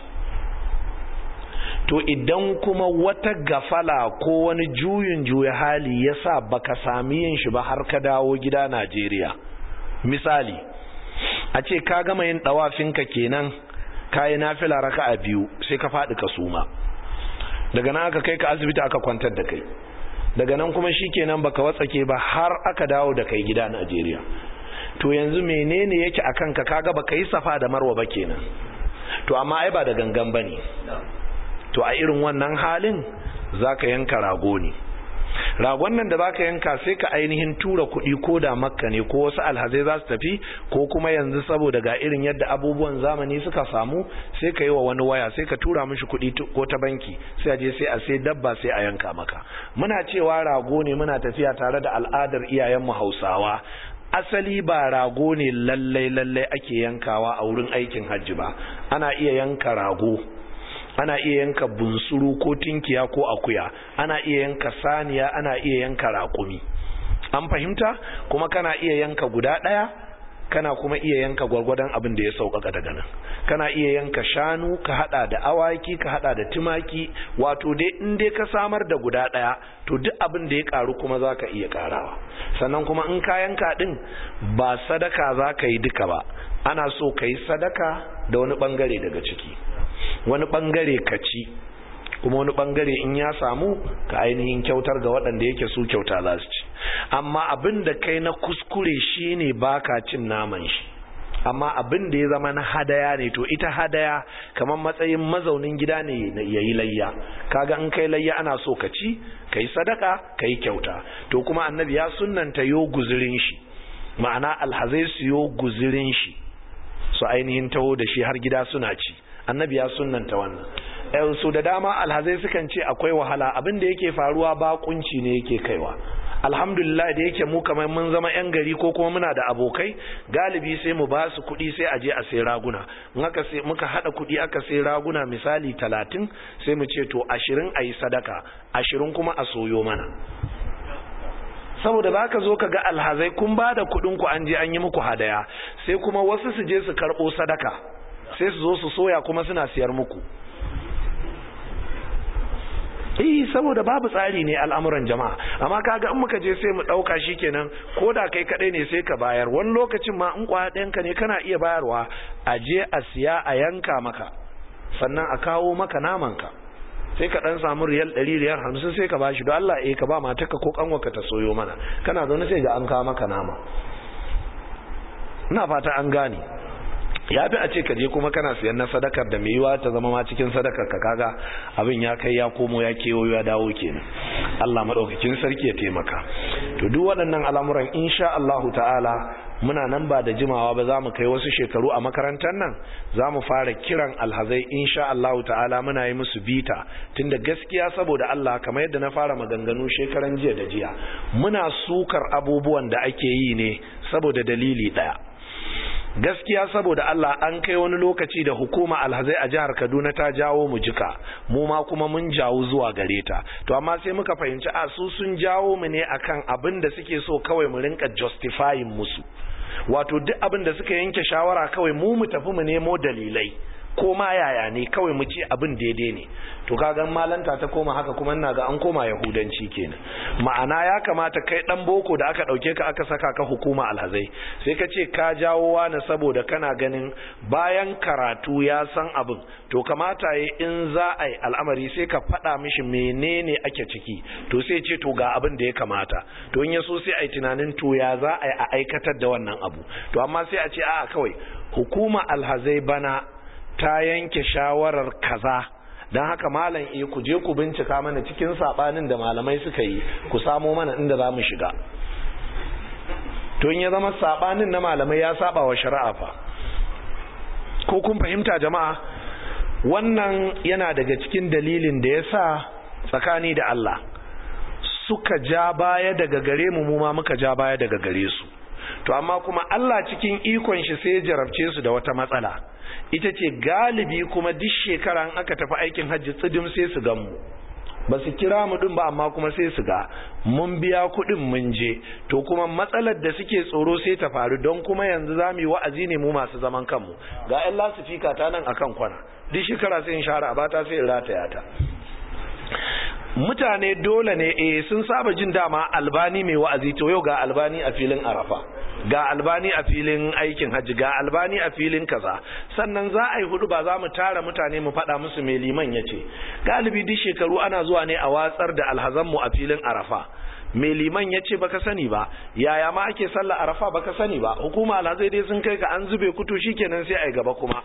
to idan kuma wata gafala ko wani juyin juya hali ya sa baka sami yin shi ba har ka dawo gida Najeriya misali a ce ka gama yin ɗawafinka kenan ka yi nafila raka'a 2 sai ka faɗi ka suma daga nan aka kai ka asibiti aka kwantar da kai daga nan kuma shi kenan baka watsake ba har aka dawo da kai gida Najeriya to yanzu menene yake akan ka kaga baka yi safa da marwa ba kenan to amma ai ba da gangan bane to a irin wannan halin zaka yanka rago ne ragon nan da zaka yanka sai ka ainihin tura kuɗi ko da Makka ne ko wasu alhazai za su tafi ko kuma yanzu saboda ga irin yadda abubuwan zamani suka samu sai ka yi wa wani waya sai ka tura mishi kuɗi ko ta banki sai a je sai a sai dabba sai a yanka maka muna cewa rago ne muna tafiya tare da al'adar iyayenmu Hausawa asali ba rago ne lallai ake yankawa a wurin aikin hajji ba ana iya yanka rago ana iya yanka bunsuru ko tinkiya ko akuya ana iya yanka saniya ana iya yanka raƙumi an fahimta kuma kana iya yanka guda ɗaya kana kuma iya yanka gwargwadon abin da ya sauƙaƙa daga nan kana iya yanka shanu ka hada da awaki ka hada da tumaki wato dai in dai ka samar da guda ɗaya to duk abin da ya karu kuma zaka iya karawa sannan kuma in ka yanka din ba sadaka zaka yi duka ba ana so ka yi sadaka da wani bangare daga ciki wani bangare ka ci kuma wani bangare in ya samu ka ainihin kyautar ga waɗanda yake su kyauta za su ci amma abin da kai na kuskure shine baka cin naman shi amma abin da ya zama na hadaya ne to ita hadaya kamar matsayin mazaunin gida ne yayi layya kaga in kai layya ana so ka ci kai sadaka kai kyauta to kuma annabi ya sunnanta yo guzurin shi ma'ana alhazai su yo guzurin shi su ainihin taho da shi har gida suna ci annabi ya sunnanta wannan su da dama alhazai sukan ce akwai wahala abin da yake faruwa bakunci ne yake kaiwa alhamdulillah da yake mu kamar mun zama yan gari ko kuma muna da abokai galibi sai mu ba su kuɗi sai a je a sai raguna in aka sai muka hada kuɗi aka sai raguna misali 30 sai mu ce to 20 ayi sadaka 20 kuma a soyo mana saboda zaka zo ka ga alhazai kun ba da kuɗin ku an je an yi muku hadaya sai kuma wasu su je su karɓo sadaka sai su zo su soya kuma suna siyar muku saboda babu tsari ne al'amuran jama'a amma kaga in muka je sai mu dauka shikenan koda kai kadai ne sai ka bayar wani lokacin ma in kwa ɗayanka ne kana iya bayarwa a je a siya a yanka maka sannan a kawo maka namanka sai ka dan samu riyal 100 riyal 50 sai ka bashi don Allah ka ba matarka ko kanwarka ta soyo mana kana zaune sai ga an kawo maka nama ina fata an gane ya fi a ce ka je kuma kana siyan na sadakar da mai yiwa ta zama ma cikin sadakar ka kaga abin ya kai ya komo ya kewayo ya dawo kenan Allah madaukakin sarki ya taimaka to duk waɗannan al'amuran insha Allah ta'ala muna nan ba da jimawa ba za mu kai wasu shekaru a makarantar nan za mu fara kiran alhazai insha Allah ta'ala muna yi musu bita tunda gaskiya saboda Allah kamar yadda na fara maganganu shekaran jiya da jiya muna sukar abubuwan da ake yi ne saboda dalili daya gaskiya saboda Allah an kai wani lokaci da hukuma alhazai a jihar Kaduna ta jawo mu jika mu ma kuma mun jawo zuwa gare ta to amma sai muka fahimci su sun jawo mu ne akan abin da suke so kawai mu rinka justifying musu wato duk abin da suka yanke shawara kawai mu tafi mu nemo dalilai ko ma yaya ne kawai mu ce abin daidai ne. To kaga malanta ta koma haka kuma ina ga an koma yahudanci kenan. Ma'ana ya kamata kai dan boko da aka dauke ka aka saka ka hukuma alhazai sai ka ce ka jawo wani saboda kana ganin bayan karatu ya san abin, to kamata yi in za a yi al'amari sai ka faɗa mishi menene ake ciki, to sai ce to ga abin da ya kamata, to in ya so sai a yi tunanin to ya za a yi a aikatar da wannan abu. To amma sai a ce a kawai hukuma alhazai bana ta yanke shawarar kaza, don haka malam ku je ku bincika mana cikin sabanin da malamai suka yi ku samo mana inda za mu shiga. To in ya zama sabanin na malamai ya saba wa shari'a fa, ko kun fahimta jama'a? Wannan yana daga cikin dalilin da ya sa tsakani da Allah suka ja baya daga gare mu ma muka ja baya daga gare su. To amma kuma Allah cikin ikon shi sai ya jarabce su da wata matsala, ita ce galibi kuma duk shekara in aka tafi aikin hajji tsidim sai su gan mu, ba su kira mu din ba amma kuma sai su ga mun biya kuɗin mun je. To kuma matsalar da suke tsoro sai ta faru, don kuma yanzu za mu yi wa'azi ne mu masu zaman kanmu, ga 'yan lasifika ta nan akan kwana, duk shekara sai in share abata sai in rataya ta. Mutane dole ne sun saba jin dama albani mai wa'azi, to yau ga albani a filin Arafa, ga albani a filin aikin hajji, ga albani a filin kaza. Sannan za a yi hudu ba za mu tara mutane mu faɗa musu mai liman ya ce. Galibi duk shekaru ana zuwa ne a watsar da alhazanmu a filin Arafa. Mai liman ya ce baka sani ba, yaya ma ake sallah Arafa baka sani ba, hukuma alhazai dai sun kai ka an zube kutu shikenan sai a yi gaba kuma.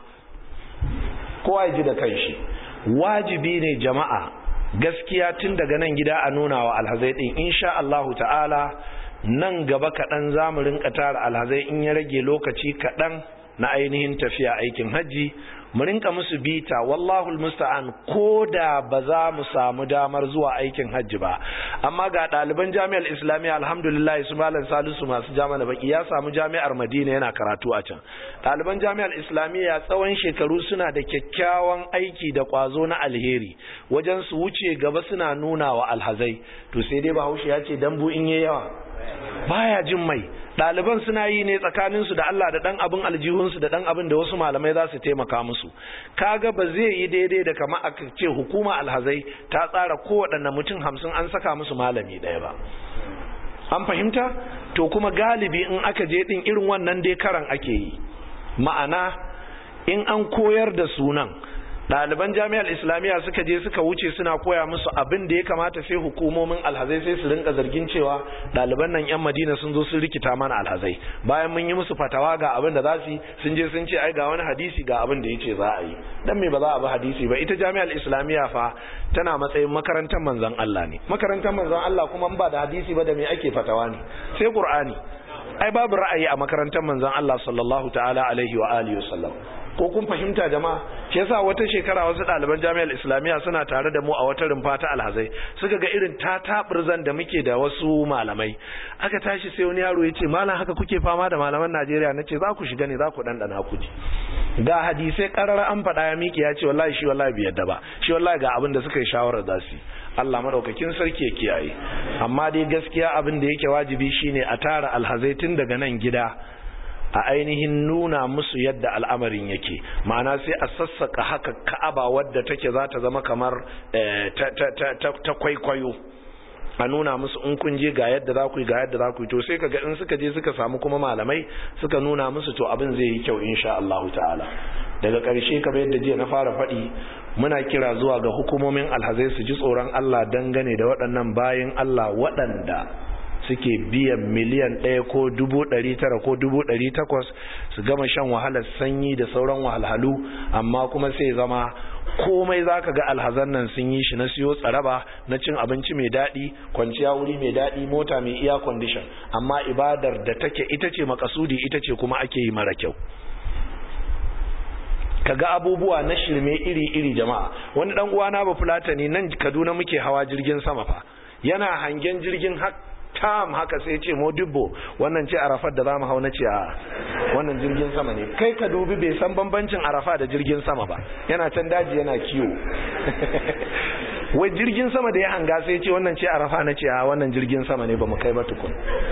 Kowa ya ji da kanshi. Wajibi ne jama'a gaskiya tun daga nan gida a nuna wa alhazai din, insha Allahu ta'ala nan gaba kaɗan za mu rinka tara alhazai in ya rage lokaci kaɗan na ainihin tafiya aikin hajji, mu rinka musu bita, wallahu almusta'an, ko da ba za mu samu damar zuwa aikin hajji ba. Amma ga ɗaliban jami'ar islamiyya alhamdulillah su malam Salisu masu jami'ar baki ya samu jami'ar Madina yana karatu a can. Ɗaliban jami'ar islamiyya tsawon shekaru suna da kyakkyawan aiki da ƙwazo na alheri wajen su wuce gaba suna nuna wa alhazai. To sai dai Bahaushe ya ce dambu in yayi yawa baya jin mai. Ɗaliban suna yi ne tsakaninsu da Allah da ɗan abin aljihunsu da ɗan abin da wasu malamai za su taimaka musu. Kaga ba zai yi daidai da kama aka ce hukuma alhazai ta tsara kowaɗanne mutum 50 an saka musu malami ɗaya ba. An fahimta? To kuma galibi in aka je ɗin irin wannan dai karan ake yi. Ma'ana in an koyar da sunan ɗaliban jami'ar islamiyya suka je suka wuce suna koya musu abin da ya kamata, sai hukumomin alhazai sai su rinka zargin cewa ɗaliban nan 'yan Madina sun zo sun rikita mana alhazai, bayan mun yi musu fatawa ga abin da za su yi, sun je sun ce ai ga wani hadisi ga abin da ya ce za a yi. Dan me ba za a bi hadisi ba? Ita jami'ar islamiyya fa tana matsayin makarantar manzon Allah ne. Makarantar manzon Allah kuma ba da hadisi ba da me ake fatawa ne? Sai Qur'ani. Ai babu ra'ayi a makarantar manzon Allah sallallahu ta'ala alaihi wa alihi wasallam. Ko kun fahimta jama'a? Shi yasa wata shekara wasu ɗaliban jami'ar islamiyya suna tare da mu a wata rumfa ta alhazai, suka ga irin tatabirzan da muke da wasu malamai. Aka tashi sai wani yaro ya ce malam haka kuke fama da malaman Najeriya? Na ce za ku shiga ne za ku ɗanɗana ku ji. Ga hadisai ƙarar an faɗa ya miƙe ya ce wallahi shi wallahi bai yadda ba, shi wallahi ga abin da suka yi shawarar za su yi. Allah madaukakin sarki ya kiyaye. Amma dai gaskiya abin da yake wajibi shine a tara alhazai tun daga nan gida a ainihin nuna musu yadda al'amarin yake. Ma'ana sai a sassaka haka Ka'aba wadda take za ta zama kamar ta kwaikwayo, a nuna musu in kun je ga yadda za ku yi ga yadda za ku yi. To sai kaga in suka je suka samu kuma malamai suka nuna musu, to abin zai yi kyau insha Allah ta'ala. Daga ƙarshe kamar yadda jiya na fara faɗi, muna kira zuwa ga hukumomin alhazai su ji tsoron Allah dangane da waɗannan bayin Allah waɗanda suke biyan miliyan 1 ko 900 ko 800 su gama shan wahalar sanyi da sauran wahalhalu, amma kuma sai zama komai zaka ga alhazan nan sun yi shi na siyo tsaraba, na cin abinci mai daɗi, kwanciya wuri mai daɗi, mota mai air condition, amma ibadar da take ita ce makasudi ita ce kuma ake yi mara kyau. Kaga abubuwa na shirme iri-iri jama'a. Wani dan uwana ba fulatani nan Kaduna muke hawa jirgin sama fa, yana hangen jirgin tam haka sai ce Modibbo wannan ce Arafat da zamu hau, na ce a wannan jirgin sama ne. Kai ka dubi bai san bambancin Arafa da jirgin sama ba, yana can daji yana kiwo. wai jirgin sama da ya hanga sai ce wannan ce Arafa, na ce a wannan jirgin sama ne ba mu kai ba tukun.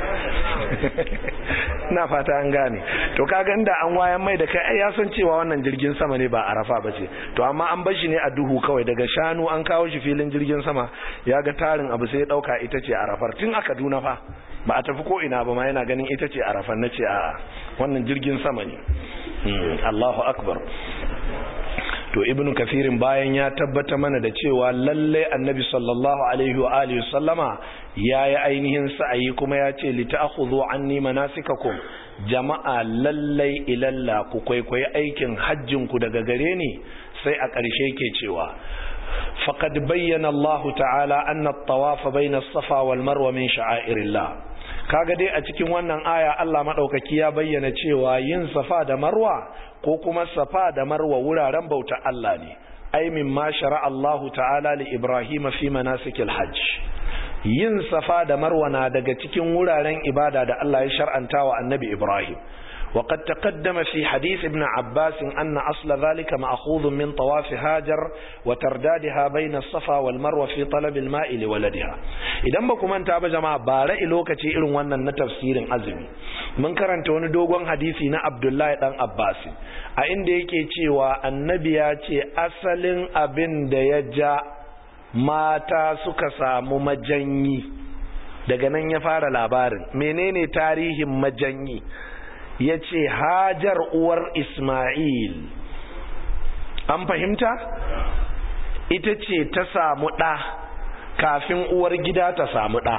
na fata an gane. To kaga inda an wayan mai da kai ai ya san cewa wannan jirgin sama ne ba Arafa ba ce, to amma an bar shi ne a duhu kawai, daga shanu an kawo shi filin jirgin sama ya ga tarin abu sai ya dauka ita ce Arafar, tun a Kaduna fa ba a tafi ko ina ba ma yana ganin ita ce Arafar. na ce a wannan jirgin sama ne. Allahu akbar. To Ibn Kathirin bayan ya tabbata mana da cewa lalle Annabi sallallahu alaihi wa alihi sallama yayi ainihin sa'ayi kuma ya ce li ta'khudhu anni manasikakum, jama'a lalle ilalla ku kwaikwayi aikin hajjin ku daga gare ni. Sai a ƙarshe yake cewa faqad bayyana Allah ta'ala anna at-tawaf bayna as-safa wal marwa min sha'airillah. Kaga dai a cikin wannan aya Allah madaukaki ya bayyana cewa yin safa da marwa ko kuma safa da marwa wuraren bauta Allah ne. Ai mimma shara'a Allah ta'ala li Ibrahim fi manasikil hajj. Yin safa da marwa na daga cikin wuraren ibada da Allah ya shar'anta wa Annabi Ibrahim. وقد تقدم في حديث ابن عباس أن أصل ذلك مأخوذ من طواف هاجر وتردادها بين الصفا والمروة في طلب الماء لولدها. إذن بكم أنت أبا جماعة بارئ لوكتي إلو وانا تفسير أزمي من كرنت وندوغن حديثنا عبد الله بن عباس أين ديكي تيوى النبي أصل أبن ديجا mata suka samu majanyi, daga nan ya fara labarin menene tarihin majanyi. Ya ce Hajar uwar Ismail, an fahimta? Ita ce ta samu ɗa kafin uwar gida ta samu ɗa.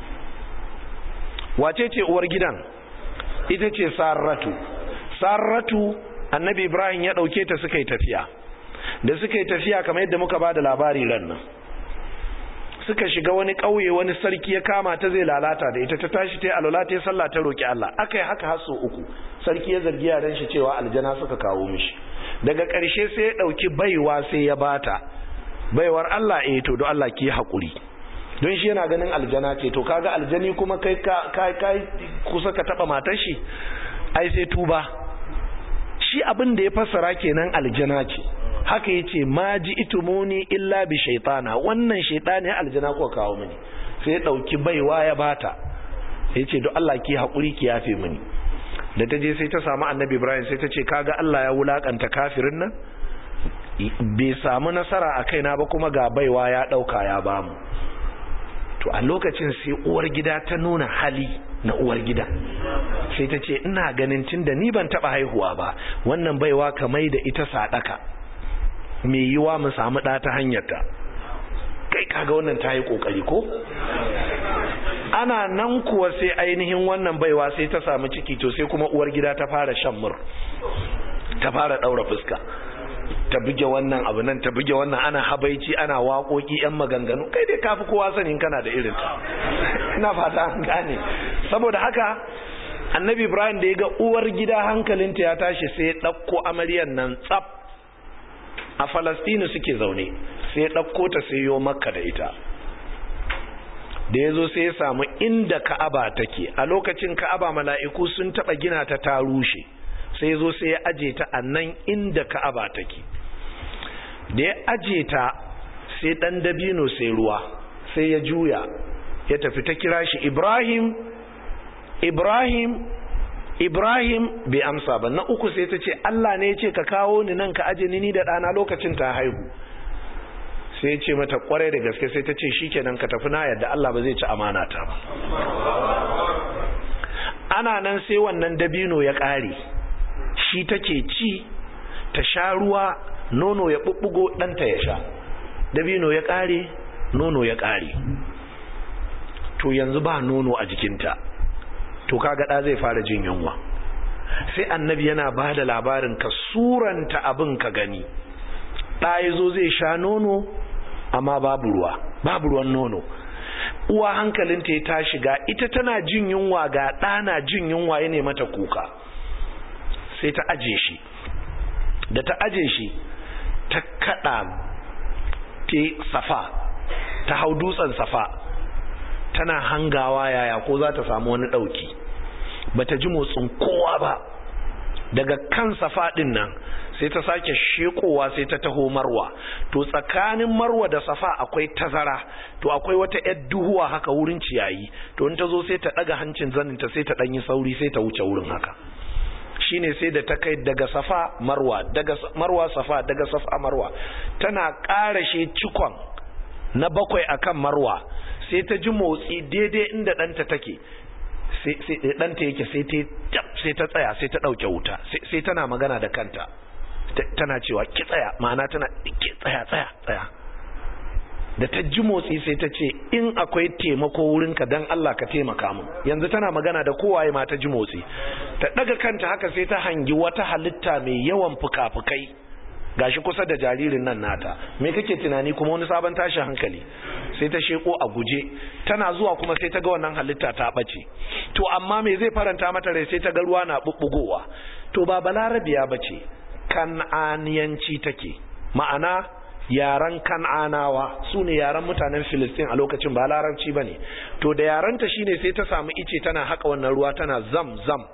Wace ce uwar gidan? Ita ce Saratu. Saratu Annabi Ibrahim ya ɗauke ta suka yi tafiya. Da suka yi tafiya kamar yadda muka ba da labari ran nan, suka shiga wani ƙauye, wani sarki ya kama ta zai lalata da ita, ta tashi ta yi alwala ta yi sallah ta roki Allah. Aka yi haka har sau 3. Sarki ya zargi yaran shi cewa aljana suka kawo mishi. Daga ƙarshe sai ya ɗauki baiwa sai ya bata. Baiwar Allah, to don Allah ki haƙuri, don shi yana ganin aljana ce. To kaga aljani kuma kai kusa ka taɓa matar shi, ai sai tuba. Shi abin da ya fassara kenan aljana ce. Haka yace ma ji itumuni illa bi shaytana, wannan shaytani aljana ko kawo mini. Sai ya dauki baiwa ya bata, yace don Allah ki hakuri ki yafe mini. Da ta je sai ta samu Annabi Ibrahim sai ta ce kaga Allah ya wulakanta kafirin nan, bai samu nasara a kaina ba kuma ga baiwa ya dauka ya bamu. To a lokacin sai uwar gida ta nuna hali na uwar gida, sai ta ce ina ganin tunda ni ban taba haihuwa ba, wannan baiwa ka mai da ita sadaka, mai yiwa mu samu ɗa ta hanyarta. Kai kaga wannan ta yi ƙoƙari ko? Ana nan kuwa sai ainihin wannan baiwa sai ta samu ciki, to sai kuma uwar gida ta fara shan mur, ta fara ɗaura fuska, ta buge wannan abu nan, ta buge wannan, ana habaici, ana waƙoƙi, 'yan maganganu. Kai dai kafi kowa sanin kana da irin ta. Ina fata an gane. Saboda haka Annabi Ibrahim da ya ga uwar gida hankalinta ya tashi, sai ya ɗauko amaryan nan tsaf. A Falastinu suke zaune, sai ya ɗauko ta sai yo Makka da ita. Da ya zo sai ya samu inda Ka'aba take. A lokacin Ka'aba mala'iku sun taɓa gina ta ta rushe, sai ya zo sai ya aje ta a nan inda Ka'aba take. Da ya aje ta sai ɗan dabino sai ruwa, sai ya juya ya tafi, ta kira shi Ibrahim, Ibrahim, Ibrahim, bai amsa ba. Na 3 sai ta ce Allah ne ya ce ka kawo ni nan ka aje ni da ɗana, lokacin ta haihu. Sai ya ce mata kwarai da gaske, sai ta ce shikenan ka tafi, na yadda Allah ba zai ci amana ta ba. Ana nan sai wannan dabino ya ƙare, shi take ci, ta sha ruwa, nono ya bubbugo, ɗanta ya sha. Dabino ya ƙare, nono ya ƙare. To yanzu ba nono a jikinta, to kaga da zai fara jin yunwa. Sai Annabi yana bada labarin ka suranta abin ka gani. Da yazo zai sha nono amma babu ruwan nono. Uwa hankalinta ya tashi, ga ita tana jin yunwa, ga ɗana jin yunwa, yana mata kuka. Sai ta aje shi. Da ta aje shi ta kada Safa, ta hau dutsen Safa, tana hangawa yaya ko za ta samu wani ɗauki. Bata ji motsin kowa ba. Daga kan Safa ɗin nan sai ta sake shekowa sai ta taho marwa. To tsakanin marwa da safa akwai tazara, to akwai wata yar duhuwa haka wurin ciyayi, to in ta zo sai ta daga hancin zaninta sai ta danyi sauri sai ta wuce wurin haka. Shine sai da ta kai daga safa marwa, daga marwa safa, daga safa marwa, tana karashe cikon na 7 akan marwa, sai ta ji motsi daidai inda ɗanta take, sai ɗanta yake, sai ta tsaya, sai ta ɗauke wuta, sai tana magana da kanta, tana cewa ki tsaya, ma'ana tana ki tsaya. Da ta ji motsi sai ta ce in akwai taimako wurinka dan Allah ka taimaka mu. Yanzu tana magana da kowaye ma ta ji motsi, ta daga kanta haka sai ta hangi wata halitta mai yawan fuka-fukai gashi kusa da jaririn nan nata. Me kake tunani kuma wani sabon tashin hankali? Sai ta sheko a guje, tana zuwa kuma sai ta ga wannan halitta ta bace. To amma me zai faranta mata rai? Sai ta ga ruwa na bubbugowa. To ba balarabiya bace, kan'aniyanci take, ma'ana yaran kan'anawa su ne yaran mutanen Filistin a lokacin, ba larabci bane. To da yaranta shine sai ta samu ice tana haka wannan ruwa tana zam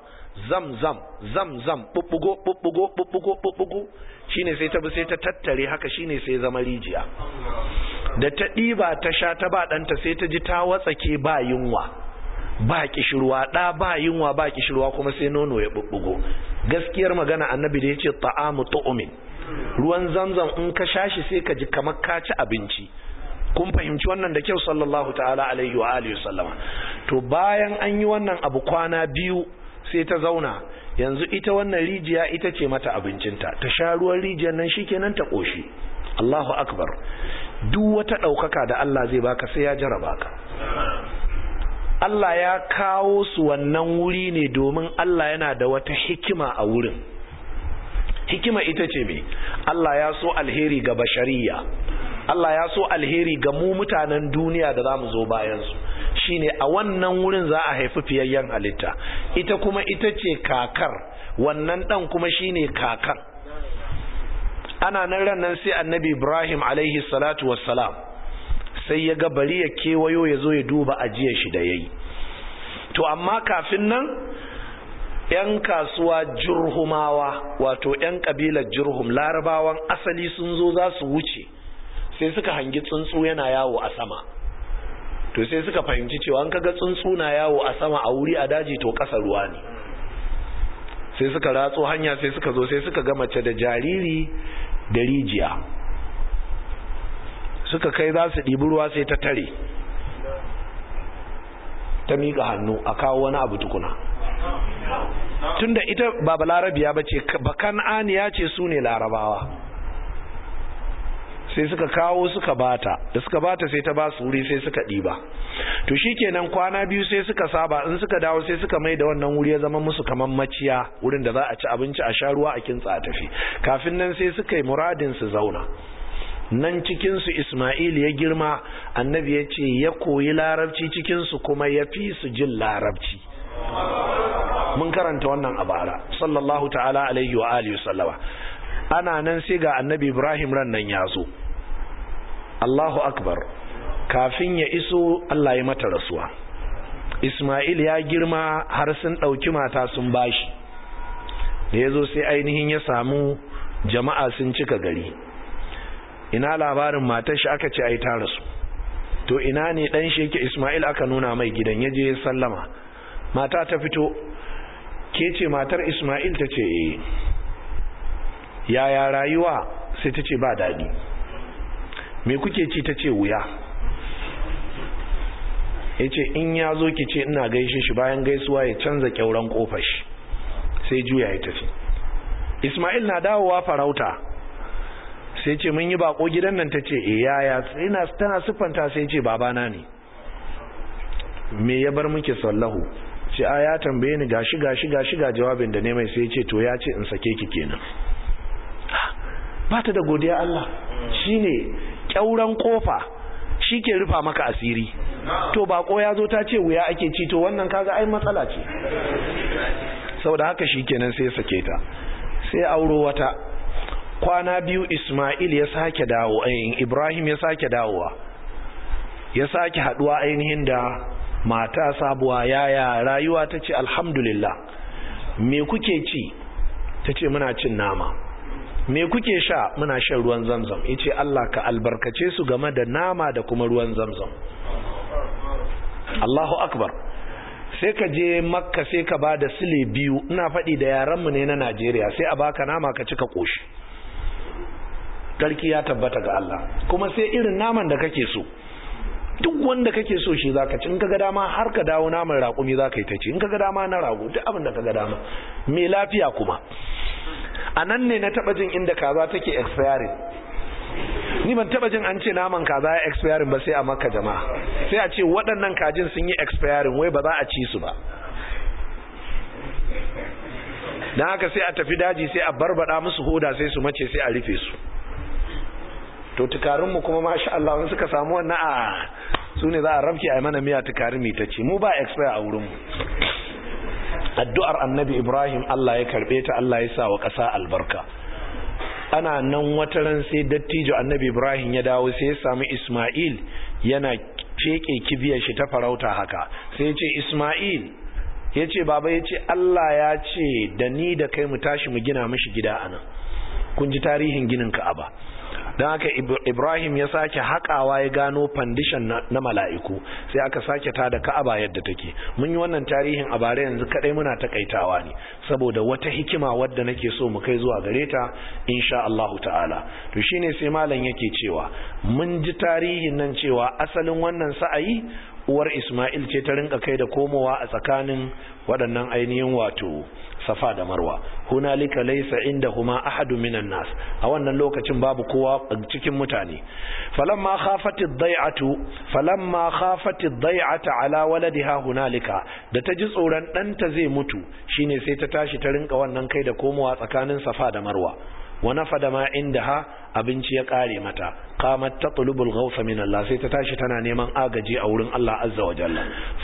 bubbugo shine sai ta bi sai ta tattare haka, shine sai zama rijiya. Da ta ɗiba ta sha ta ba ɗanta sai ta ji ta watsake ba yunwa ba kishirwa, ba yunwa ba kishirwa, kuma sai nono ya bubbugo. Gaskiyar magana annabi da yace ta'amu tu'min, ruwan zamzam in ka sha shi sai ka ji kamar ka ci abinci. Kun fahimci wannan da kyau, sallallahu ta'ala alaihi wa alihi wasallama. To bayan an yi wannan abu kwana 2 sai ta zauna, yanzu ita wannan rijiya ita ce mata abincinta, ta sha ruwan rijiyar nan shikenan ta koshi. Allahu akbar. Duk wata daukaka da Allah zai baka sai ya jaraba ka. Allah ya kawo su wannan wuri ne domin Allah yana da wata hikima a wurin. Hikima ita ce me? Allah ya so alheri ga bashariya, Allah ya so alheri ga mu mutanen duniya da zamu zo bayan su. Shine a wannan wurin za a haifi fiyayyen halitta, ita kuma ita ce kakar, wannan dan kuma shine kakan. Ana nan ran sai annabi Ibrahim alaihi salatu wassalam sai ya ga bari ya kewayo ya zo ya duba ajiyar shi da yayi. To amma kafin nan 'yan kasuwa Jurhumawa, wato 'yan kabilar Jurhum, larabawan asali sun zo za su wuce, sai suka hangi tsuntsu yana yawo a sama. To sai suka fahimci cewa an kaga tsuntsu na yawo a sama a wuri a daji to ƙasa ruwa ne. Sai suka ratso hanya, sai suka zo sai suka ga mace da jariri da rijiya, suka kai za su ɗibi ruwa sai ta tare, ta miƙa hannu a kawo wani abu tukuna. Tunda ita ba balarabiya ba ce, ba kan'aniya ce, su ne larabawa. Sai suka kawo suka bata, da suka bata sai ta ba su wuri sai suka ɗiba. To shikenan kwana 2 sai suka saba, in suka dawo sai suka mai da wannan wuri ya zama musu kaman maciya, wurin da za a ci abinci a sha ruwa a kintsa a tafi. Kafin nan sai suka yi muradin su zauna. Nan cikinsu Ismail ya girma, annabi ya ce ya koyi larabci cikinsu kuma ya fi su jin larabci. Mun karanta wannan a bara, sallallahu ta'ala alaihi wa alihi sallama. Ana nan sai ga annabi Ibrahim ran nan ya zo. Allahu akbar. Kafin ya iso Allah ya mata rasuwa. Ismail ya girma har sun ɗauki mata sun bashi. Da ya zo sai ainihin ya samu jama'a sun cika gari. Ina labarin matar shi? Aka ce ai ta rasu. To ina ne dan shi yake? Ismail aka nuna mai gidan, yaje ya sallama. Mata ta fito, ke ce matar Ismail? Ta ce eh. Yaya rayuwa? Sai ta ce ba daɗi. Me kuke ci? Ta ce wuya. Ya ce in ya zo ki ce ina gaishe shi, bayan gaisuwa ya canza kyauran kofar shi, sai juya ya tafi. Ismail na dawowa farauta sai ce mun yi bako gidan nan. Ta ce yaya? Ina tana siffanta sai ce babana ne. Me ya bar muke sallahu? Ce a ya tambaye ni gashi ga jawabin da ne mai. Sai ce to ya ce in sake ki kenan. Ba ta da godiya Allah. Shine kyauran kofa shi ke rufa maka asiri. To bako ya zo ta ce wuya ake ci, to wannan kaga ai matsala ce. Saboda haka shikenan sai sake ta, sai auro wata. Kwana 2 Ismail ya sake dawo, Ibrahim ya sake dawowa, ya sake haduwa ainihin da mata sabuwa. Yaya rayuwa? Ta ce alhamdulillah. Me kuke ci? Ta ce muna cin nama. me kuke sha? Muna shan ruwan zamzam. Yace Allah ka albarkace su game da nama da kuma ruwan zamzam. Allahu akbar. Sai ka je Makka sai ka bada sile 2, ina faɗi da yaran mu ne na Najeriya, sai a baka nama ka cika koshi. Sarki ya tabbata ga Allah. Kuma sai irin naman da kake so, duk wanda kake so shi zaka ci. In kaga dama har ka dawo naman raƙumi zaka yi ta ci, in kaga dama na rago, duk abin da kaga dama. Me lafiya kuma. Anan ne na taba jin inda kaza take expiring. Ni ban taba jin an ce naman kaza ya expiring ba sai a Makka jama'a. Sai a ce waɗannan kajin sun yi expiring, wai ba za a ci su ba. Dan haka sai a tafi daji sai a barbada musu hoda sai su mace sai a rufe su. To tukarinmu kuma masha Allah wani suka samu wannan su ne za a rabke a mana miya tukarin mai ta ce mu ba expire a wurinmu. Addu'ar annabi Ibrahim Allah ya karbe ta, Allah ya sa wa ƙasa albarka. Ana nan wata ran sai dattijo annabi Ibrahim ya dawo sai ya samu Ismail yana feke kibiyar shi ta farauta haka. Sai ya ce Ismail, ya ce baba, ya ce Allah ya ce da ni da kai mu tashi mu gina mishi gida anan. Kun ji tarihin ginin Ka'aba. don haka Ibrahim ya sake haƙawa ya gano foundation na mala'iku, sai aka sake ta da Ka'aba yadda take. Mun yi wannan tarihin a bare, yanzu kadai muna takaitawa ne saboda wata hikima wadda nake so mu kai zuwa gare ta insha Allah ta'ala. To shine sai malam yake cewa mun ji tarihin nan cewa asalin wannan sa'ayi uwar Isma'il ce ta rinka kai da komowa a tsakanin waɗannan ainihin wato Safa da Marwa. Hunalika laysa indahuma ahadun minan nas, a wannan lokacin babu kowa cikin mutane. Falamma khafati ad-dai'ata ala waladiha hunalika, da ta ji tsoron ɗanta zai mutu, shine sai ta tashi ta rinka wannan kai da komowa tsakanin Safa da Marwa. Wa nafada ma indaha, abinci ya kare mata. Qamat tatlubul ghawfa min Allah, sai ta tashi tana neman agaji a wurin Allah azza wa jalla.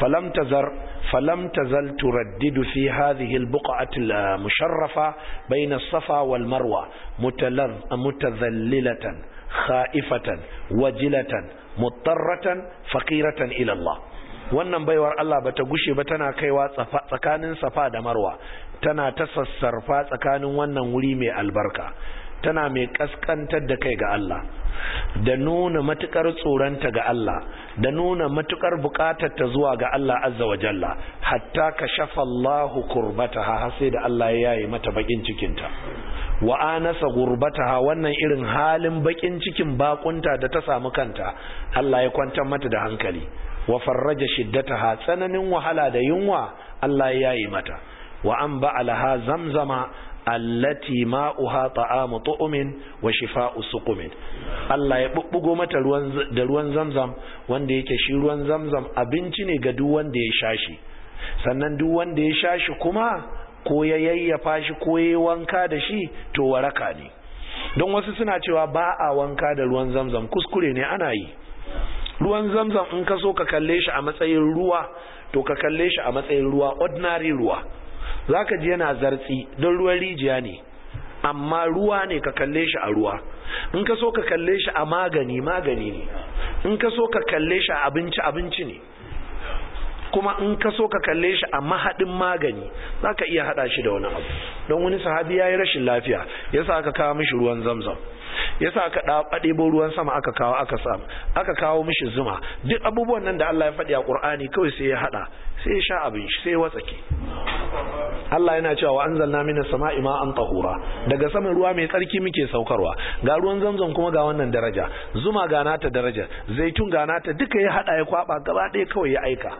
Falam tazal turaddidu fi hadhihi al-buq'ati al-musharrafa bayna as-safa wal marwa mutadhallilatan khaifatan wajilatan mutarratan faqiratan ila Allah. Wannan baiwar Allah bata gushe ba tana kaiwa tsakanin Safa da Marwa, tana ta sassarfa tsakanin wannan wuri mai albarka, tana mai kaskantar da kai ga Allah, da nuna matukar tsoronta ga Allah, da nuna matukar bukatar ta zuwa ga Allah azza wa jalla, hatta kashafa Allahu kurbataha, har sai da Allah ya yaye mata bakin cikinta. Wa anasa gurbataha, wannan irin halin bakin cikin bakunta da ta samu kanta, Allah ya kwantar mata da hankali. Wa farraja shiddataha, tsananin wahala da yunwa Allah ya yaye mata. Wa anba alaha zamzama allati ma'uha ta'amu tu'min wa shifa'u suqumin, Allah ya bubbugo mata ruwan zamzam wanda yake shi ruwan zamzam abinci ne ga duk wanda ya sha shi, sannan duk wanda ya sha shi kuma ko ya yayyafa shi ko ya wanka da shi to waraka ne. Don wasu suna cewa ba a wanka da ruwan zamzam, kuskure ne, ana yi. Ruwan zamzam in ka so ka kalle shi a matsayin ruwa, to ka kalle shi a matsayin ruwa, ordinary ruwa. Zaka ji yana zartsi don ruwan rijiya ne, amma ruwa ne, ka kalle shi a ruwa. In ka so ka kalle shi a magani ne, in ka so ka kalle shi a abinci ne, kuma in ka so ka kalle shi a mahadin magani zaka iya hada shi da wani abu. Don wani sahabi yayi rashin lafiya, yasa aka kawo mishi ruwan zamzam, yasa aka ɗebo ruwan sama aka kawo mishi zuma. Duk abubuwan nan da Allah ya faɗi a Qur'ani kawai sai ya hada, sai ya sha abin shi, sai ya watsake. Allah yana cewa wa anzalna minas sama'i ma'an tahura, daga saman ruwa mai tsarki muke saukarwa. Ga ruwan zamzam kuma ga wannan daraja, zuma ga nata daraja, zaitun ga nata, duka ya hada ya kwaba gaba ɗaya kawai ya aika,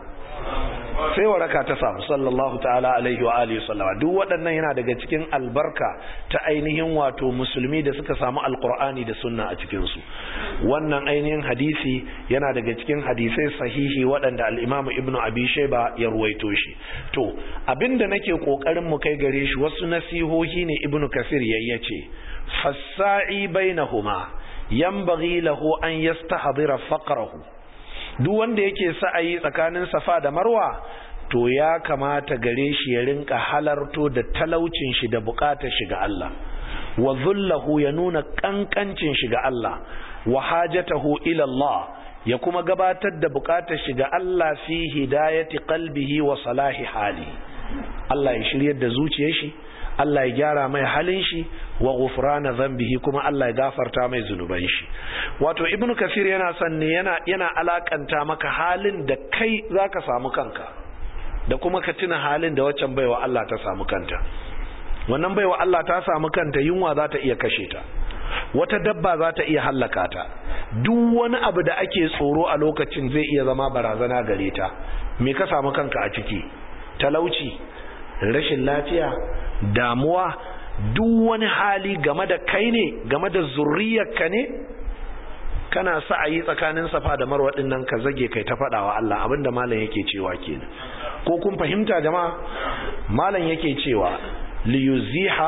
sai waraka ta samu sallallahu ta'ala alaihi wa alihi sallama. Duk waɗannan yana daga cikin albarka ta ainihin wato musulmi da suka samu alqur'ani da sunna a cikin su. Wannan ainihin hadisi yana daga cikin hadisai sahihi waɗanda al-Imam Ibn Abi Shayba ya ruwaito shi. To abinda nake kokarin mu kai gare shi, wasu nasihohi ne Ibn Kathir yayyace, fasa'i bainahuma yanbaghi lahu an yastahdira faqrahu. Duk wanda yake sa'ayi tsakanin Safa da Marwa, to ya kamata gare shi ya rinka halarto da talaucin shi da bukatar shi ga Allah, wa dhullahu, ya nuna kankancin shi ga Allah, wa hajatahu ila Allah, ya kuma gabatar da bukatar shi ga Allah fi hidayati qalbihi wa salahi hali. Allah ya shiryar da zuciyar shi, Allah ya gyara mai halin shi wa ghufrana dhanbihi kuma Allah ya gafarta mai zunuban shi. Wato Ibn Kathir yana son ne yana alakanta maka halin da kai zaka samu kanka da kuma ka tuna halin da waccan baiwa Allah ta samu kanta. Wannan baiwa Allah ta samu kanta yunwa za ta iya kashe ta, wata dabba za ta iya hallaka ta, duk wani abu da ake tsoro a lokacin zai iya zama barazana gare ta. Me ka samu kanka a ciki? Talauci, rashin lafiya, damuwa, duk wani hali game da kai ne, game da zurriyarka ne, kana sa'ayi tsakanin Safa da Marwa din nan ka zage kai ta fadawa Allah. Abinda malam yake cewa kenan. Ko kun fahimta jama'a? Malam yake cewa liyuziha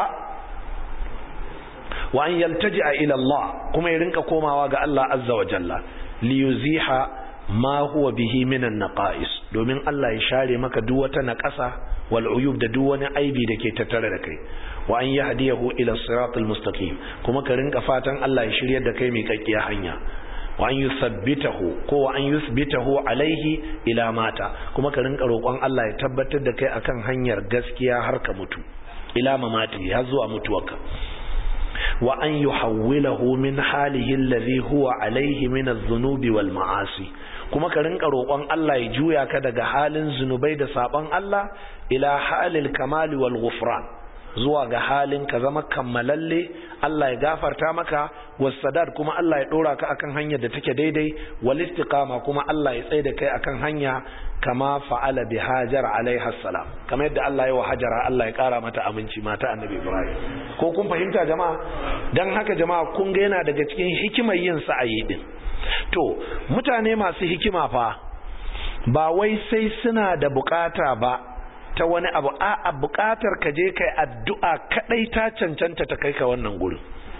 wa an yaltaji'a ila Allah, kuma ya rinka komawa ga Allah azza wa jalla, liyuziha ma huwa bihi minan naqais, domin Allah ya share maka duk wata naqasa wal uyub da duk wani aibi da ke tattare da kai. Wa an yahdiyahu ila siratal mustaqim, kuma ka rinka fatan Allah ya shiryar da kai mai kakkiya hanya. Wa an yuthabbitahu ko wa an yuthbitahu alaihi ila mata, kuma ka rinka roƙon Allah ya tabbatar da kai akan hanyar gaskiya har ka mutu, ila mamati, har zuwa mutuwarka. Wa an yuhawwilahu min halihi alladhi huwa alaihi min adh-dhunubi wal ma'asi, kuma ka rinka roƙon Allah ya juya ka daga halin zunubai da saban Allah ila halil kamali wal ghufran, zuwa ga halin ka zama kammalalle, Allah ya gafarta maka, wasadad kuma Allah ya dora ka akan hanyar da take daidai, wal istiqama kuma Allah ya tsaye da kai akan hanya, kama fa'ala bi Hajar alaiha salam, kamar yadda Allah ya wa Hajara, Allah ya kara mata aminci, mata Annabi Ibrahim. Ko kun fahimta jama'a? Dan haka jama'a kun ga yana daga cikin hikimar yin sa'ayi din. To mutane masu hikima fa ba wai sai suna da bukata ba ta wani abu, a bukatar ka je kai addu'a kadai ta cancanta ta kai ka wannan gurin.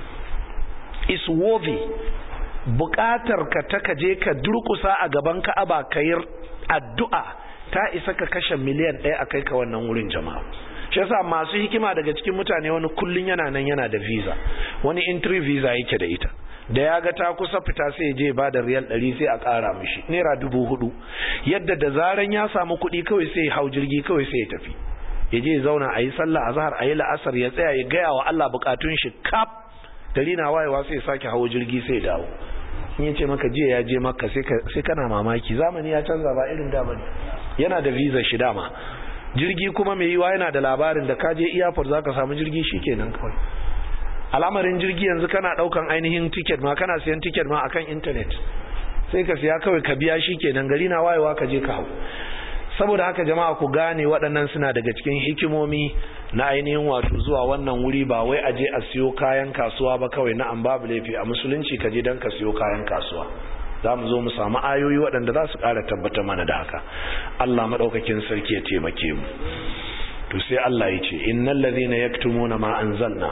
Is worthy. Bukatar ka ta kaje ka durkusa a gaban Ka'aba kai addu'a ta isa ka kashe miliyan 1 a kai ka wannan wurin jama'a. Shi yasa masu hikima daga cikin mutane wani kullun yana nan yana da visa, wani entry visa yake da ita, da ya ga ta kusa fita sai je ba da riyal 100 sai a ƙara mishi naira 4,000, yadda da zaran ya samu kuɗi kawai sai hau jirgi kawai sai ya tafi, ya je zauna a yi sallah azhar, a yi la'asar, ya tsaya ya gaya wa Allah bukatun shi kaf, gari na wayewa sai ya sake hawo jirgi sai ya dawo. In ya ce maka jiya ya je maka sai kana mamaki, zamani ya canza ba irin da bane. Yana da visa shi dama, jirgi kuma mai yiwa yana da labarin da ka je airport zaka samu jirgi shikenan kawai. Al'amarin jirgi yanzu kana daukan ainihin ticket ma, kana siyan ticket ma akan internet, sai ka siya kawai ka biya shikenan, gari na wayewa ka je ka hau. Saboda haka jama'a ku gane waɗannan suna daga cikin hikimomi na ainihin wato zuwa wannan wuri, ba wai a je a siyo kayan kasuwa ba kawai. Na an babu laifi a musulunci ka je don ka siyo kayan kasuwa. Za mu zo mu samu ayoyi waɗanda za su ƙara tabbatar mana da haka. Allah maɗaukakin sarki ya taimake mu. To sai Allah ya ce innal ladhina yaktumuna ma anzalna,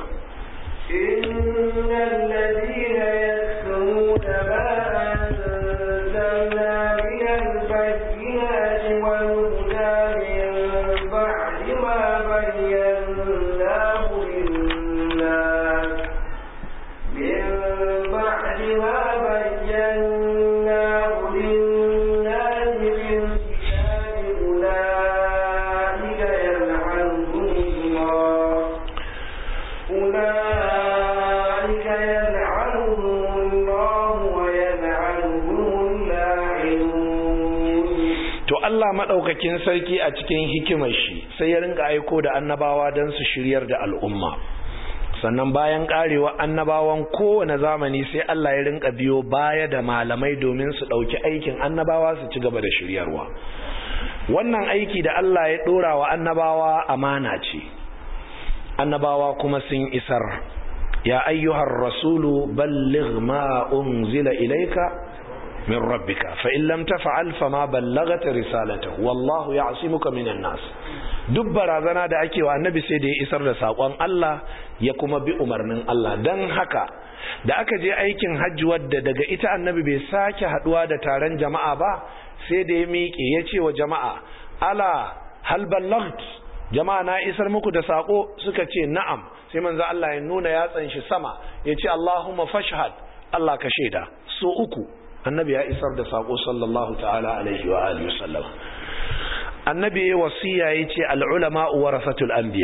innal ladhina yaktumuna ma anzalna minal bayyinati wal huda min ba'di ma bayyanahu lin-nas, min ba'di ma bayyanahu lin-nas fil kitabi ulaika yal'anuhumullah, ulaika yal'anuhumullah wa yal'anuhumul la'inun. to Allah madaukakin sarki a cikin hikimar shi sai ya rinka aiko da annabawa don su shiryar da al'umma. Sannan bayan karewa annabawan kowane zamani sai Allah ya rinka biyo baya da malamai domin su dauki aikin annabawa su ci gaba da shiryarwa. Wannan aiki da Allah ya dora wa annabawa amana ce, annabawa kuma sun isar. Ya ayyuhar rasulu balligh ma unzila ilayka min rabbika fa in lam taf'al fama ballaghta risalatahu wallahu ya'simuka minan nas. Duk barazana da ake wa annabi sai da ya isar da sakon Allah ya kuma bi umarnin Allah. Dan haka da aka je aikin hajji wadda daga ita annabi bai sake haduwa da taron jama'a ba, sai da ya miƙe ya ce wa jama'a, ala hal ballagt, jama'a na isar muku da sako? Suka ce na'am. Sai manzo Allah ya nuna yatsan shi sama ya ce Allahumma fashhad, Allah ka shaida. So uku annabi ya isar da sako sallallahu ta'ala alaihi wa alihi wasallam. Annabi ya wasiya yace al-ulama warasatul anbiya,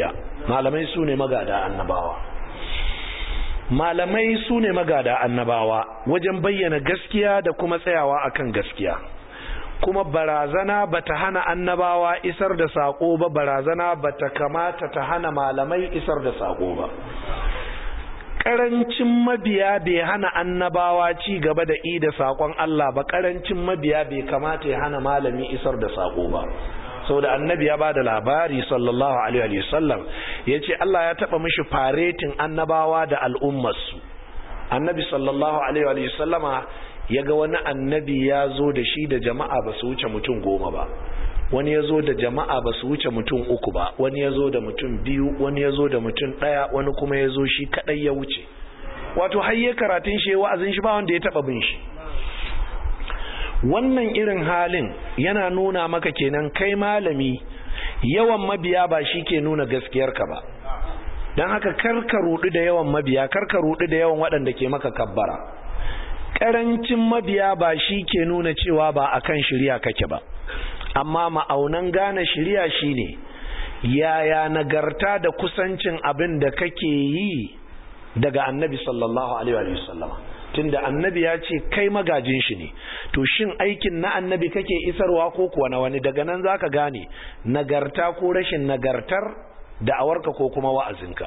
malamai su ne magada annabawa. Malamai su ne magada annabawa wajen bayyana gaskiya da kuma tsayawa akan gaskiya. Kuma barazana bata hana annabawa isar da sako ba, barazana bata kamata ta hana malamai isar da sako ba. Karancin mabiya bai hana annabawa ci gaba da da sakon Allah ba, karancin mabiya bai kamata ya hana malami isar da sako ba. Saboda annabi ya bada labari sallallahu alaihi wa sallam, yace Allah ya taba mishi faretin annabawa da al'ummarsu. Annabi sallallahu alaihi wa sallama yaga wani annabi ya zo da shi da jama'a ba su wuce mutum 10 ba, wani ya zo da jama'a ba su wuce mutum 3 ba, wani ya zo da mutum 2, wani ya zo da mutum 1, wani kuma ya zo shi kadai ya wuce. Wato hayye karatun shi wa'azin shi ba wanda ya taba bin shi. Wannan irin halin yana nuna maka kenan kai malami yawan mabiya ba shi ke nuna gaskiyarka ba. Don haka karka rudu da yawan mabiya, karka rudu da yawan waɗanda ke maka kabbara. Karancin mabiya ba shi ke nuna cewa ba akan shari'a kake ba. Amma ma'aunan gane shari'a shine yaya nagarta da kusancin abin da kake yi daga Annabi sallallahu alaihi wa sallama. Tunda Annabi ya ce kai magajin shi ne, to shin aikin na Annabi kake isarwa ko kuwa na wani? Daga nan zaka gane nagarta ko rashin nagartar da'awarka ko kuma wa'azinka.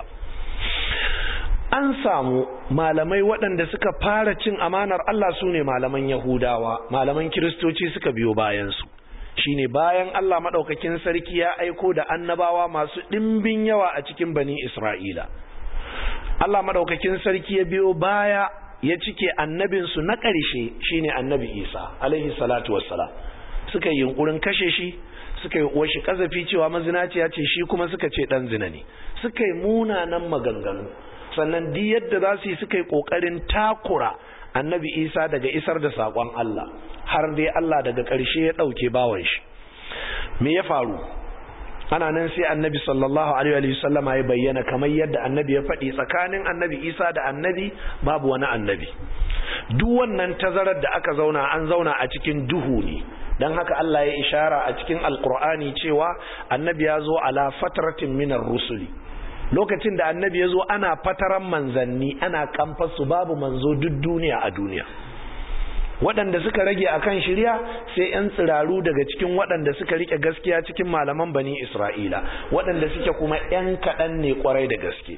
An samu malamai waɗanda suka fara cin amanar Allah su ne malaman Yahudawa, malaman Kiristoci suka biyo bayansu. Shine bayan Allah maɗaukakin sarki ya aiko da annabawa masu ɗimbin yawa a cikin bani Isra'ila. Allah maɗaukakin sarki ya biyo baya ya cike annabinsu na ƙarshe shine annabi Isa alaihi salatu wassalam. Suka yi yunkurin kashe shi, suka yi uwar shi kazafi cewa mazinaciya ce, shi kuma suka ce dan zina ne. Suka yi munanan maganganu, sannan duk yadda za su yi suka yi kokarin takura annabi Isa daga isar da sakon Allah, har dai Allah daga ƙarshe ya dauke bawan shi. Me ya faru? Ana nan sai annabi sallallahu alaihi wa sallama ya bayyana kamar yadda annabi ya faɗi, tsakanin annabi Isa da annabi babu wani annabi. Duk wannan tazarar da aka zauna, an zauna a cikin duhu ne. Dan haka Allah ya ishara a cikin Alkur'ani cewa annabi ya zo ala fatratin minar rusuli. Lokacin da annabi ya zo ana fataran manzanni, ana kamfasu, babu manzo duk duniya a duniya. Waɗanda suka rage akan shari'a sai 'yan tsiraru daga cikin waɗanda suka rike gaskiya cikin malaman bani Isra'ila, waɗanda suke kuma 'yan kaɗan ne kwarai da gaske.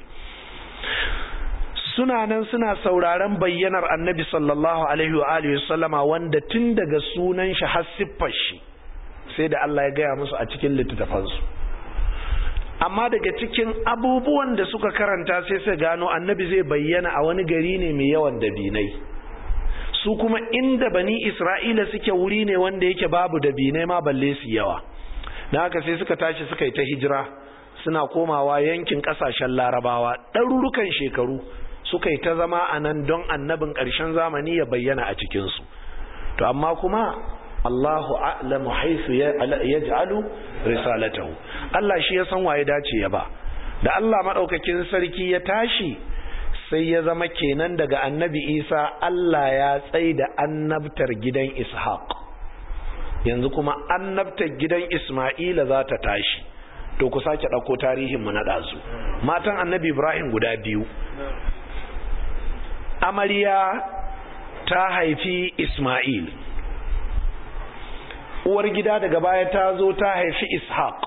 Suna nan suna sauraron bayyanar annabi sallallahu alaihi wa alihi sallama, wanda tun daga sunan shi har siffar shi sai da Allah ya gaya musu a cikin littattafansu. Amma daga cikin abubuwan da suka karanta sai su gano annabi zai bayyana a wani gari ne mai yawan dabinai. Su kuma inda bani Isra'ila suke wuri ne wanda yake babu dabinai ma balle su yawa. Dan haka sai suka tashi suka yi ta hijira, suna komawa yankin kasashen Larabawa ɗarurukan shekaru, suka yi ta zama a nan don annabin ƙarshen zamani ya bayyana a cikinsu. To amma kuma Allahu a'lamu haythu yaj'alu risalatahu. Allah shi ya san waye dace ya ba. Da Allah madaukakin sarki ya tashi sai ya zama kenan daga annabi Isa Allah ya tsaida annabtar gidan Ishaq. Yanzu kuma annabtar gidan Isma'ila za ta tashi. To ku sake dauko tarihin mu na dazu. Matan annabi Ibrahim guda biyu. Amarya ta haifi Isma'il. Uwar gida daga baya ta zo ta haifi Ishaq.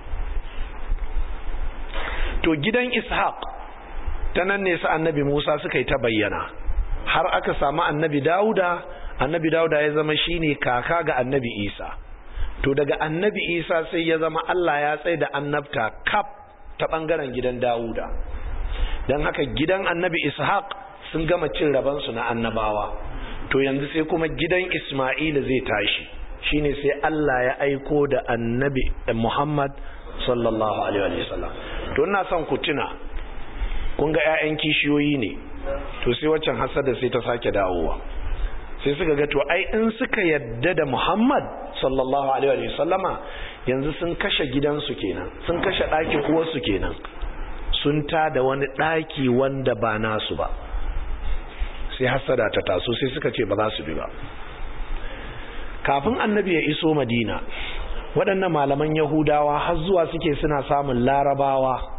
To gidan Ishaq ta nan ne sa annabi Musa suka yi ta bayyana, har aka samu annabi Dawuda. Annabi Dawuda ya zama shine kaka ga annabi Isa. To daga annabi Isa sai ya zama Allah ya tsaye da annabta kaf ta bangaren gidan Dawuda. Dan haka gidan annabi Ishaq sun gama cin rabansu na annabawa. To yanzu sai kuma gidan Isma'ila zai tashi, shine sai Allah ya aiko da annabi Muhammad sallallahu alaihi wasallam. To ina son ku tuna, kun ga ƴaƴan kishiyoyi ne, to sai waccan hasada sai ta sake dawowa. Sai suka ga to ai in suka yadda da Muhammad sallallahu alaihi wasallama, yanzu sun kashe gidansu kenan, sun kashe ɗakin uwarsu kenan, sun tada wani ɗaki wanda ba nasu ba. Sai hasada ta taso, sai suka ce ba za su bi ba. Kafin annabi ya iso Madina, waɗannan malaman Yahudawa har zuwa suke suna samun Larabawa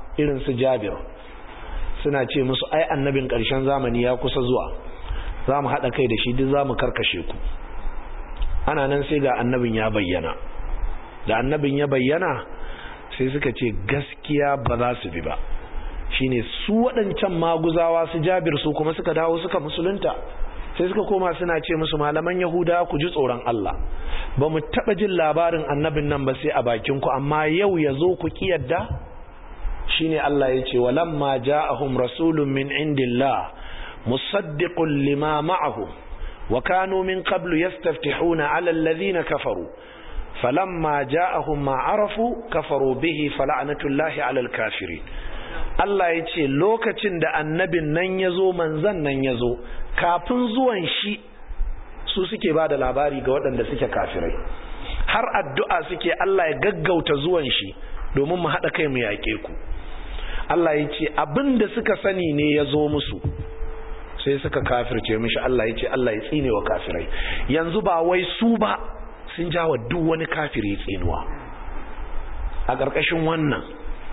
irin su Jabir suna ce musu ai annabin ƙarshen zamani ya kusa zuwa, za mu haɗa kai da shi duk za mu karkashe ku. Ana nan sai ga annabin ya bayyana. Da annabin ya bayyana sai suka ce gaskiya ba za su bi ba. Shine su waɗancan maguzawa su Jabir su kuma suka dawo suka musulunta. Sai suka koma suna ce musu malaman Yahuda ku ji tsoron Allah. Ba mu taɓa jin labarin annabin nan ba sai a bakin ku, amma yau ya zo ku ki yadda? Shine Allah ya ce walamma ja'ahum rasulun min indillah musaddiqun lima ma'ahum wa kanu min qablu yastaftihuna 'ala alladhina kafaru falamma ja'ahum ma 'arafu kafaru bihi fala'natullahi 'alal kafirin. Allah ya ce lokacin da annabin nan yazo manzon nan yazo, kafin zuwan shi su suke bada labari ga waɗanda suke kafirai, har addu'a suke Allah ya gaggauta zuwan shi domin mu haɗa kai mu yaƙe ku. Allah ya ce abinda suka sani ne ya zo musu sai suka kafirce mishi. Allah ya ce Allah ya tsine wa kafirai. Yanzu ba wai su ba, sun jawa duk wani kafiri tsinuwa. A ƙarƙashin wannan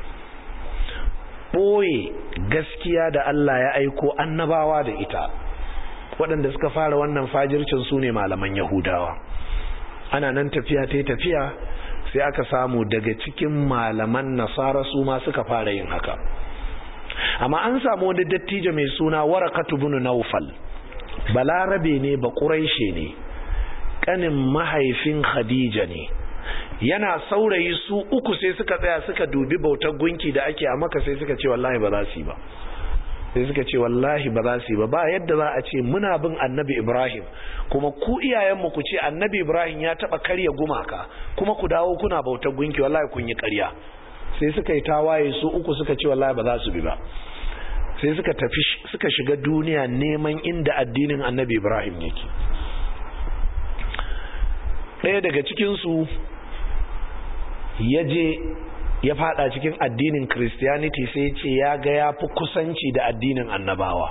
ɓoye gaskiya da Allah ya aiko annabawa da ita, waɗanda suka fara wannan fajircin su ne malaman Yahudawa. Ana nan tafiya ta tafiya sai aka samu daga cikin malaman Nasara su ma suka fara yin haka. Amma an samu wani dattijo mai suna Waraqatu ibn Nawfal, balarabe ne, ba Quraishi ne, kanin mahaifin Khadija ne. Yana saurayi su uku sai suka tsaya suka dubi bautar gunki da ake a Makka, sai suka ce wallahi ba za su yi ba. Sai suka ce wallahi ba za su yi ba, ba yadda za a ce muna bin annabi Ibrahim kuma ku iyayenmu ku ce annabi Ibrahim ya taba karya gumaka kuma ku dawo kuna bautar gunki, wallahi kun yi ƙarya. Sai suka yi tawaye su uku suka ce wallahi ba za su bi ba. Sai suka tafi suka shiga duniya neman inda addinin annabi Ibrahim yake. Ɗaya daga cikinsu ya je ya fada cikin addinin Christianity, sai ya ce ya ga ya fi kusanci da addinin annabawa.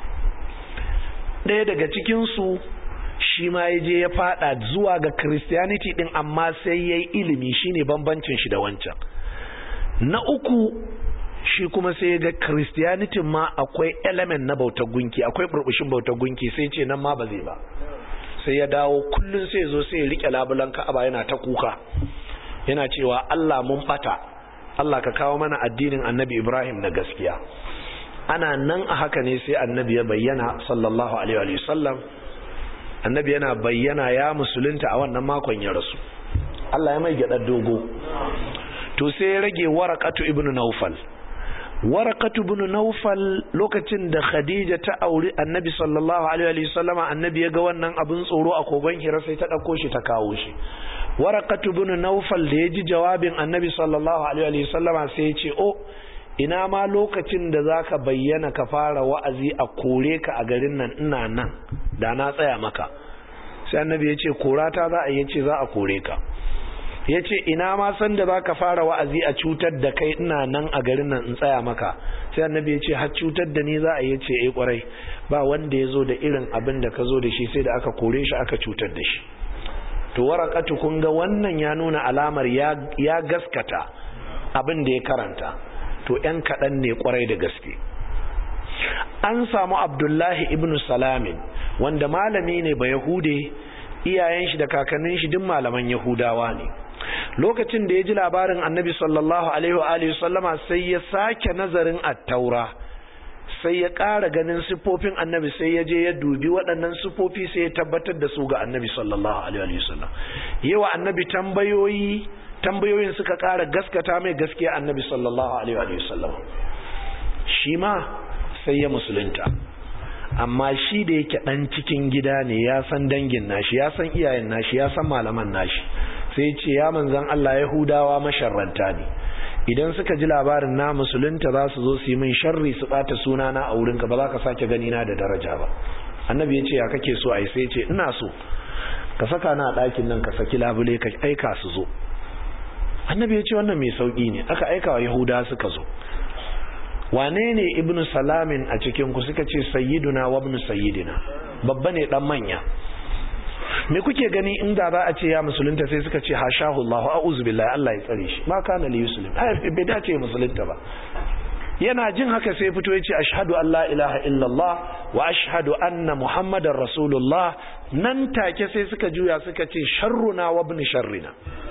Ɗaya daga cikinsu shi ma ya je ya fada zuwa ga Christianity ɗin, amma sai ya yi ilimi, shine bambancin shi da wancan. Na uku shi kuma sai ya ga Christianity ma akwai element na bautar gunki, akwai burbushin bautar gunki, sai ce nan ma ba zai ba. Sai ya dawo kullun sai ya zo sai ya rike labulan Ka'aba yana ta kuka, yana cewa Allah mun bata, Allah ka kawo mana addinin annabi Ibrahim na gaskiya. Ana nan a haka ne sai annabi ya bayyana sallallahu alaihi wa sallam. Annabi yana bayyana ya musulunta a wannan makon ya rasu. Allah ya mai gyadar dogo. To sai ya rage Waraqatu ibn Nawfal. Waraqatu ibn Nawfal lokacin da Khadija ta auri annabi sallallahu alaihi wa sallama, annabi ya ga wannan abin tsoro a kogon Hira sai ta dauko shi ta kawo shi. Waraqatu ibn Nawfal da ya ji jawabin annabi sallallahu alaihi wa sallama sai ya ce o ina ma lokacin da zaka bayyana ka fara wa'azi a kore ka a garin nan ina nan da na tsaya maka. Sai annabi ya ce korata za a yi, ce za a kore ka. Ya ce ina ma san da zaka fara wa'azi a cutar da kai ina nan a garin nan in tsaya maka. Sai annabi ya ce har cutar da ni za a yi, ce kwarai, ba wanda ya zo da irin abin da ka zo da shi sai da aka kore shi aka cutar da shi. To Waraqatu kun ga wannan ya nuna alamar ya gaskata abin da ya karanta. To ƴan kaɗan ne kwarai da gaske. An samu Abdullahi ibn Salamin wanda malami ne ba Yahude, iyayen shi da kakannin shi duk malaman Yahudawa ne. Lokacin da ya ji labarin annabi sallallahu alaihi wa alihi sallama sai ya sake nazarin at-taura, sai ya ƙara ganin siffofin annabi, sai ya je ya dubi waɗannan siffofi sai ya tabbatar da su ga annabi sallallahu alaihi wa sallam. Yawa annabi tambayoyin suka ƙara gaskata mai gaskiya annabi sallallahu alaihi wa sallam. Shi ma sai ya musulunta, amma shi da yake ɗan cikin gida ne, ya san dangin nashi, ya san iyayen nashi, ya san malaman nashi, sai ce ya manzan Allah, Yahudawa masharranta ne, idan suka ji labarin na musulunta za su zo su yi min sharri su bata sunana a wurinka, ba za ka sake gani na da daraja ba. Annabi ya ce ya kake so a yi? Sai ce ina so ka saka na a ɗakin nan, ka saki labule, ka aika su zo. Annabi ya ce wannan mai sauƙi ne. Aka aika wa Yahudawa suka zo. Wane ne ibnu Salamin a cikin ku? Suka ce sayyiduna wa ibnu sayyidina, babba ne dan manya. Me kuke gani inda za a ce ya musulunta? Sai suka ce hashahu Allah, a'udhu billahi, Allah ya tsare shi, ma kana li yuslim, bai dace musulunta ba. yana jin haka sai fito ya ce ashhadu an la ilaha illallah wa ashhadu anna muhammadar rasulullah. nan take sai suka juya suka ce sharruna wa ibn sharrina,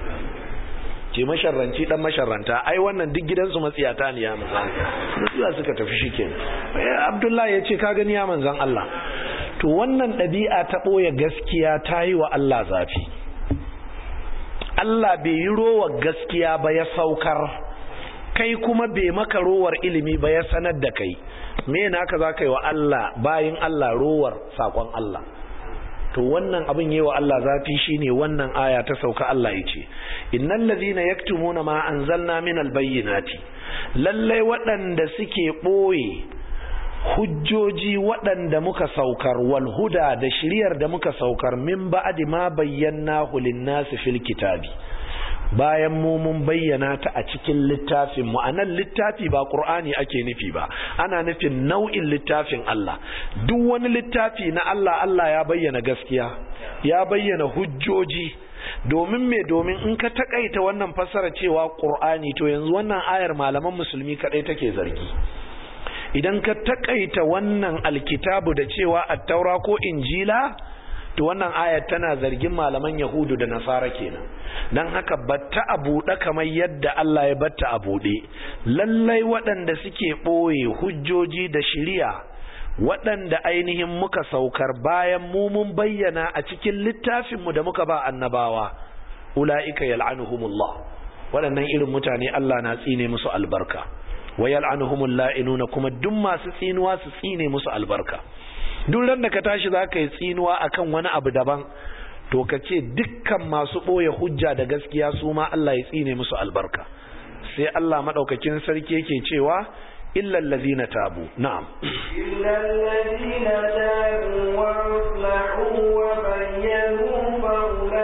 ce masharranci dan masharranta, ai wannan duk gidansu matsiyata ne ya manzan Allah. Suka tafi shikenan. Abdullahi ya ce ka gani ya manzan Allah, to wannan ɗabi'a ta ɓoye gaskiya ta yi wa Allah zafi. Allah bai yi rowar gaskiya ba ya saukar, kai kuma bai maka rowar ilimi ba ya sanar da kai. Me naka za ka yi wa Allah bayin Allah rowar saƙon Allah? To wannan abin yi wa Allah zafi shine wannan aya ta sauka. Allah ya ce innal ladhina yaktumuna ma anzalna minal bayyinati, lallai waɗanda suke ɓoye hujjoji waɗanda muka saukar, wal huda da shiriyar da muka saukar, min ba'di ma bayyanahu lin-nasi fil kitabi, bayan mu mun bayyana ta a cikin littafin mu. Anan littafi ba Qur'ani ake nufi ba, ana nufin nau'in littafin Allah. Duk wani littafi na Allah, Allah ya bayyana gaskiya, ya bayyana hujjoji. Domin in ka takaita wannan fassara cewa Qur'ani, to yanzu wannan ayar malaman musulmi kadai take zargi. Idan ka takaita wannan alkitabu da cewa at-taura ko injila, to wannan ayat tana zargin malaman yahudu da nasara kenan. Dan haka batta a buɗe kamar yadda Allah ya batta a buɗe. Lallai waɗanda suke ɓoye hujjoji da shiriya waɗanda ainihin muka saukar bayan mu mun bayyana a cikin littafinmu da muka ba annabawa, ula'ika yal'anuhumullah, waɗannan irin mutane Allah na tsine musu albarka. Wa yal'anuhumul la'inuna, kuma duk masu tsinuwa su tsine musu albarka. Duk ran da ka tashi zaka yi tsinuwa akan wani abu daban, to ka ce dukkan masu boye hujja da gaskiya su ma Allah ya tsine musu albarka. Sai Allah madaukakin sarki yake cewa illal ladina tabu. Na'am, illal ladina tabu wa aslahu wa bayyanu fa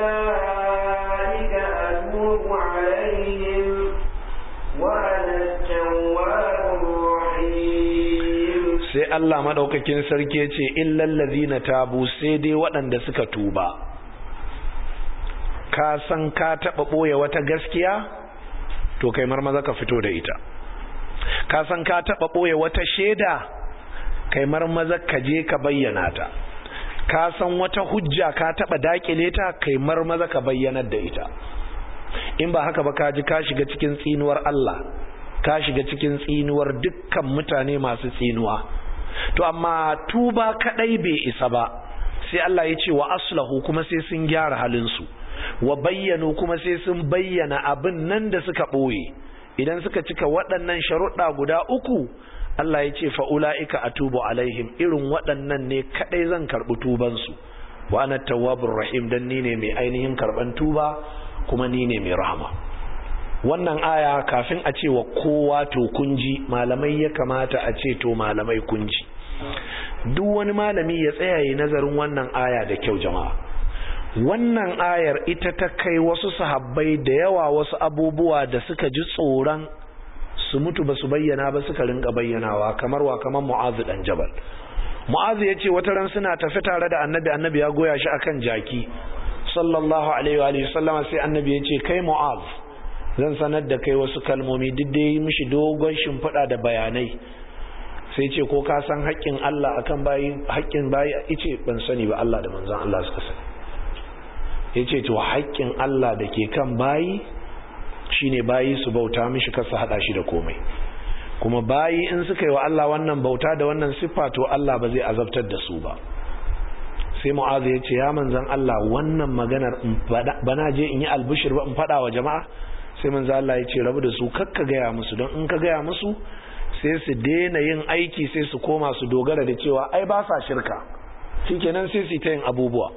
ulaika atubu alaihim wa ana tawwabur rahim. sai Allah madaukakin sarki ya ce illal ladina tabu, sai dai waɗanda suka tuba. Ka san ka taɓa ɓoye wata gaskiya, to kai marmaza ka fito da ita. Ka san ka taɓa ɓoye wata shaida, kai marmaza ka je ka bayyana ta. Ka san wata hujja ka taɓa dakile ta, kai marmaza ka bayyanar da ita. In ba haka ba ka ji ka shiga cikin tsinuwar Allah, ka shiga cikin tsinuwar dukkan mutane masu tsinuwa. To amma tuba kadai bai isa ba, sai Allah ya ce wa aslahu, kuma sai sun gyara halinsu, wa bayyanu, kuma sai sun bayyana abin nan da suka ɓoye. Idan suka cika waɗannan sharuɗa guda uku, Allah ya ce fa'ula'ika atubu alaihim, irin waɗannan ne kadai zan karɓi tubansu. Wa ana tawwabur rahim, dan ni ne mai ainihin karɓan tuba, kuma ni ne mai rahama. Wannan aya kafin a ce wa kowa to kunji, malamai ya kamata a ce to malamai kunji. Duk wani malami ya tsaya yi nazarin wannan aya da kyau jama'a. Wannan ayar ita ta kai wasu sahabbai da yawa wasu abubuwa da suka ji tsoron su mutu ba su bayyana ba, suka rinka bayyanawa, kamar Mu'azu dan Jabal. Mu'azu ya ce wata ran suna tafi tare da annabi ya goya shi akan jaki sallallahu alaihi wa sallama, sai annabi ya ce kai Mu'az, zan sanar da kai wasu kalmomi, duk da yi mishi dogon shimfiɗa da bayanai. Sai ce ko ka san haƙƙin Allah akan bayi, haƙƙin bayi? Yace ban sani ba, Allah da manzon Allah suka sani. Yace to haƙƙin Allah da ke kan bayi shine bayi su bauta mishi, kasa hada shi da komai. Kuma bayi in suka yi wa Allah wannan bauta da wannan siffa, to Allah ba zai azabtar da su ba. Sai Mu'adh ya ce ya manzon Allah, wannan maganar bana je in yi albushir ba in faɗa wa jama'a? Sai manzon Allah ya ce rabu da su, kakka gaya musu, don in ka gaya musu sai su daina yin aiki, sai su koma su dogara da cewa ai ba sa shirka, shikenan sai su ta yin abubuwa.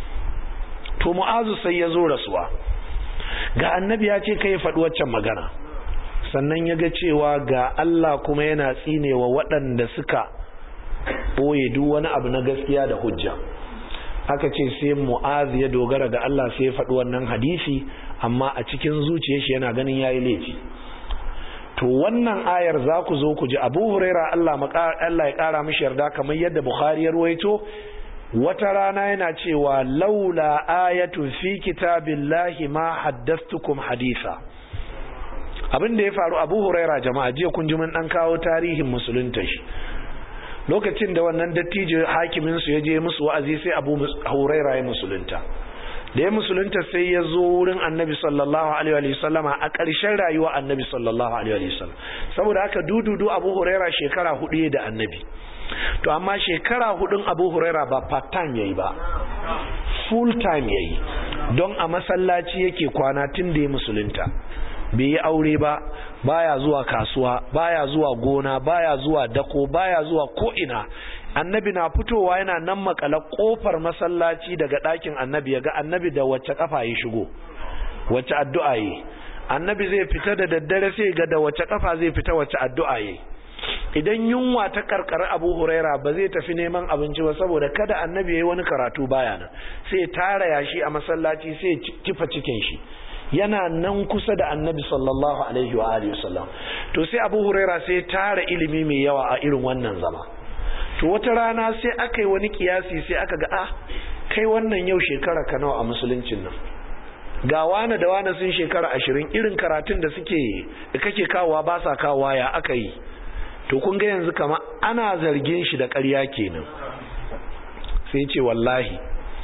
To Mu'adh sai ya zo rasuwa, ga annabi ya ce kai faɗi waccan magana, sannan ya ga cewa ga Allah kuma yana tsinewa waɗanda suka ɓoye duk wani abu na gaskiya da hujja. Aka ce sai Mu'adh ya dogara da Allah, sai ya faɗi wannan hadisi, amma a cikin zuciyar shi yana ganin yayi laifi. To wannan ayar za ku zo ku ji Abu Huraira Allah ya ƙara mishi yarda, kamar yadda Bukhari ya ruwaito, wata rana yana cewa laula ayatun fi kitabillahi ma haddathtukum haditha. abin da ya faru Abu Huraira jama'a jiya kun ji mun dan kawo tarihin musulunta shi lokacin da wannan dattijo hakimin su ya je musu wa'azi sai Abu Huraira ya musulunta da ya musulunta sai ya zo wurin Annabi sallallahu alaihi wa sallama a ƙarshen rayuwa Annabi sallallahu alaihi wa sallam saboda haka dududu Abu Huraira shekara 4 da Annabi to amma shekara 4 Abu Huraira ba part time yayi ba full time yayi don a masallaci yake kwana tun da ya musulunta bai yi aure ba baya zuwa kasuwa baya zuwa gona baya zuwa dako baya zuwa ko ina Annabi na fitowa yana nan makala kofar masallaci daga ɗakin Annabi yaga Annabi da wacce kafa ya shigo wacce addu'a yi Annabi zai fita da daddare sai ga da wacce kafa zai fita wacce addu'a yi idan yunwa ta karkar Abu Huraira ba zai tafi neman abinci ba saboda kada Annabi yayi wani karatu baya nan sai tara yashi a masallaci sai kifa cikin shi yana nan kusa da Annabi sallallahu alaihi wa alihi wasallam to sai Abu Huraira sai tara ilimi mai yawa a irin wannan zama to wata rana sai aka yi wani kiyasi sai aka ga kai wannan yau shekara ka nawa a musuluncin nan ga wani da wani sun shekara 20 irin karatun da kake kawowa ba sa kawowa ya aka yi to kun ga yanzu kama ana zargin shi da ƙarya kenan sai ce wallahi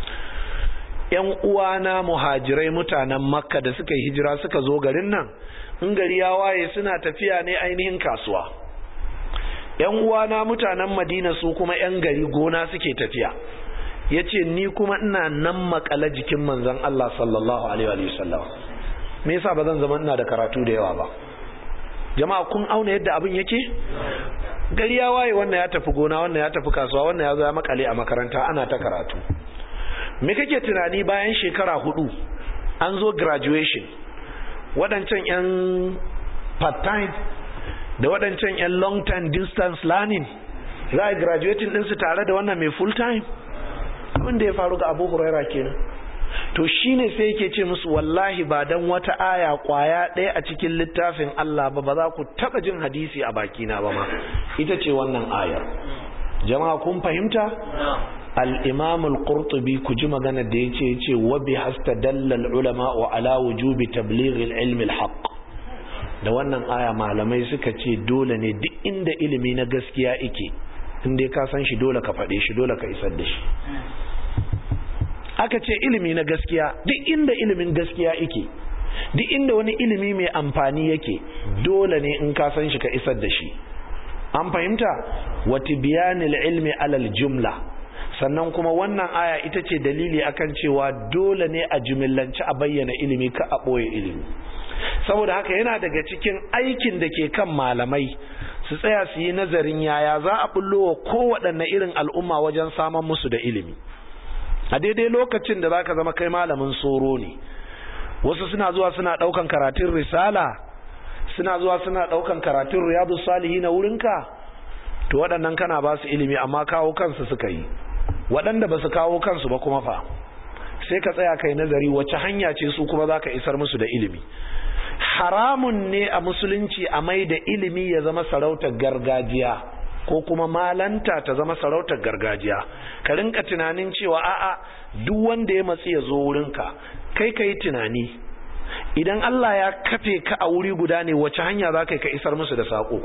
ƴan uwana muhajirai mutanen Makka da suka yi hijira suka zo garin nan in gari ya waye suna tafiya ne ainihin kasuwa ƴan uwana mutanen Madina su kuma ƴan gari gona suke tafiya yace ni kuma ina nan makala jikin manzon Allah sallallahu alaihi wa sallam me yasa bazan zama ina da karatu da yawa ba jama'a kun auna yadda abin yake gari ya waye wannan ya tafi gona wannan ya tafi kasuwa wannan ya zo ya makale a makaranta ana ta karatu me kake tunani bayan shekara 4 an zo graduation wadancan yan part time da wadancan yan long time distance learning za a graduating din su tare da wannan mai full time abin da ya faru ga Abu Huraira kenan to shine sai yake ce musu wallahi ba dan wata aya kwaya ɗaya a cikin littafin Allah ba za ku taba jin hadisi a bakina ba ma ita ce wannan ayar jama'a kun fahimta al-imam al-qurtubi ku ji magana da yace wa bi hastadalla al-ulama wa ala wujubi tabligh al-ilm al-haqq da wannan aya malamai suka ce dole ne duk inda ilimi na gaskiya yake inda ka san shi dole ka faɗe shi dole ka isar da shi aka ce ilimi na gaskiya duk inda ilimin gaskiya yake duk inda wani ilimi mai amfani yake dole ne in ka san shi ka isar da shi an fahimta wa tibyanil ilmi alal jumla sannan kuma wannan aya ita ce dalili akan cewa dole ne a jumillanci a bayyana ilimi ka a boye ilimi saboda haka yana daga cikin aikin da ke kan malamai su tsaya su yi nazarin yaya za a bullo wa kowaɗanne irin al'umma wajen samun musu da ilimi a daidai lokacin da zaka zama kai malamin soro ne wasu suna zuwa suna daukan karatun risala suna zuwa suna daukan karatun riyadus salihin na wurinka to waɗannan kana ba su ilimi amma kawo kansu suka yi waɗanda ba su kawo kansu ba kuma fa sai ka tsaya kai nazari wace hanya ce su kuma zaka isar musu da ilimi haramun ne a musulunci a mai da ilimi ya zama sarautar gargajiya ko kuma malanta ta zama sarautar gargajiya ka rinka tunanin cewa a'a duk wanda ya matsi ya zo wurinka kai kai tunani idan Allah ya kafe ka a wuri guda ne wace hanya za ka isar musu da sako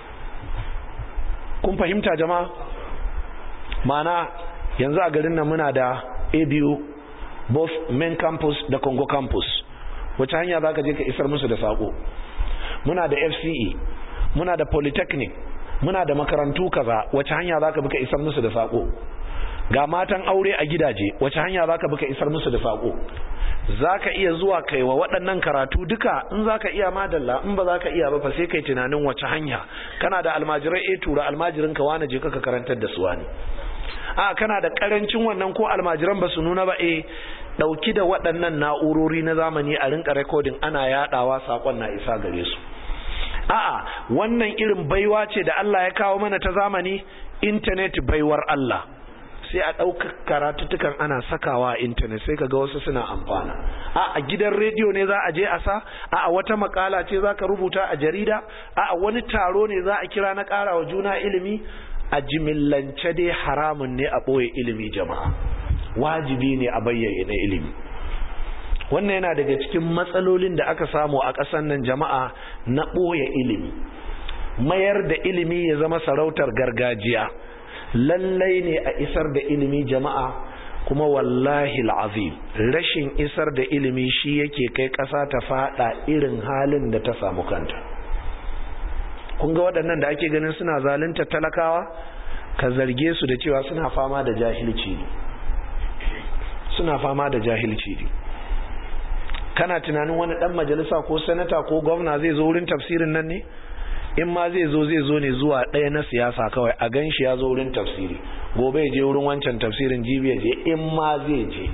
kun fahimta jama'a mana yanzu a garin nan muna da ABU both main campus da Congo campus wace hanya za ka je ka isar musu da sako muna da FCE muna da Polytechnic muna da makarantu kaza wace hanya zaka bi ka isar musu da sako ga matan aure a gidaje wace hanya zaka bi ka isar musu da sako zaka iya zuwa kaiwa waɗannan karatu duka in zaka iya madalla in ba zaka iya ba fa sai kai tunanin wace hanya kana da almajirai tura almajirin ka wani je ka karantar da su wani kana da karancin wannan ko almajiran ba su nuna ba dauki da waɗannan na'urori na zamani a rinka recording ana yadawa sakon na isa gare su wannan irin baiwa ce da Allah ya kawo mana ta zamani internet baiwar Allah sai a ɗauka karatutukan ana sakawa a internet sai kaga wasu suna amfana a gidan rediyo ne za a je a sa a wata makala ce za ka rubuta a jarida a wani taro ne za a kira na ƙarawa juna ilimi a jimillance dai haramun ne a ɓoye ilimi jama'a wajibi ne a bayyana ilimi wannan yana daga cikin matsalolin da aka samu a ƙasar nan jama'a, na ɓoye ilimi, mayar da ilimi ya zama sarautar gargajiya. Lallai ne a isar da ilimi jama'a, kuma wallahi al'azim rashin isar da ilimi shi yake kai ƙasa ta fada irin halin da ta samu kanta. Kun ga waɗannan da ake ganin suna zalunta talakawa, ka zarge su da cewa suna fama da jahilci ne, suna fama da jahilci ne. Kana tunanin wani ɗan majalisa ko sanata ko gwamna zai zo wurin tafsirin nan ne? In ma zai zo ne zuwa ɗaya na siyasa kawai, a gan shi ya zo wurin tafsiri, gobe ya je wurin wancan tafsirin, jibi ya je, in ma zai je.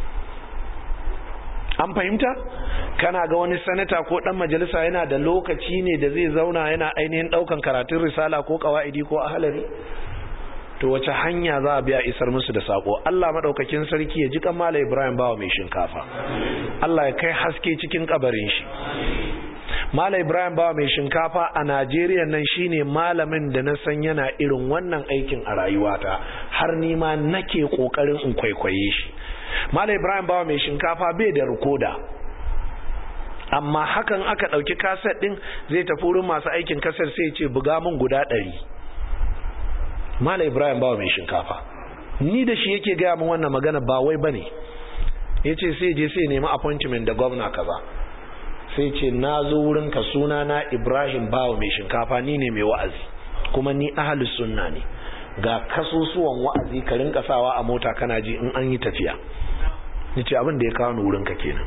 An fahimta? Kana ga wani sanata ko ɗan majalisa yana da lokaci ne da zai zauna yana ainihin ɗaukan karatun risala ko ƙawa'idi ko ahalari? To wace hanya za a biya isar musu da sako? Allah madaukakin sarki ya ji kan Malam Ibrahim Bawa mai shinkafa, Allah ya kai haske cikin kabarin shi. Malam Ibrahim Bawa mai shinkafa a Najeriya nan shine malamin da na san yana irin wannan aikin a rayuwata, har ni ma nake kokarin in kwaikwaye shi. Malam Ibrahim Bawa mai shinkafa bai da rikoda, amma hakan aka dauki kaset din zai tafi wurin masu aikin kaset sai ya ce buga mun guda 100. Malam Ibrahim Bawa mai shinkafa, ni da shi yake gaya min wannan magana, ba wai bane. Yace sai je sai nemi appointment da gwamna kaza, sai ce na zo wurin ka, suna na Ibrahim Bawa mai shinkafa, ni ne mai wa'azi kuma ni ahlus sunna ne, ga kasusuwan wa'azi ka rinka sawa a mota kana ji in an yi tafiya. Nace abin da ya kawo ni wurin ka kenan.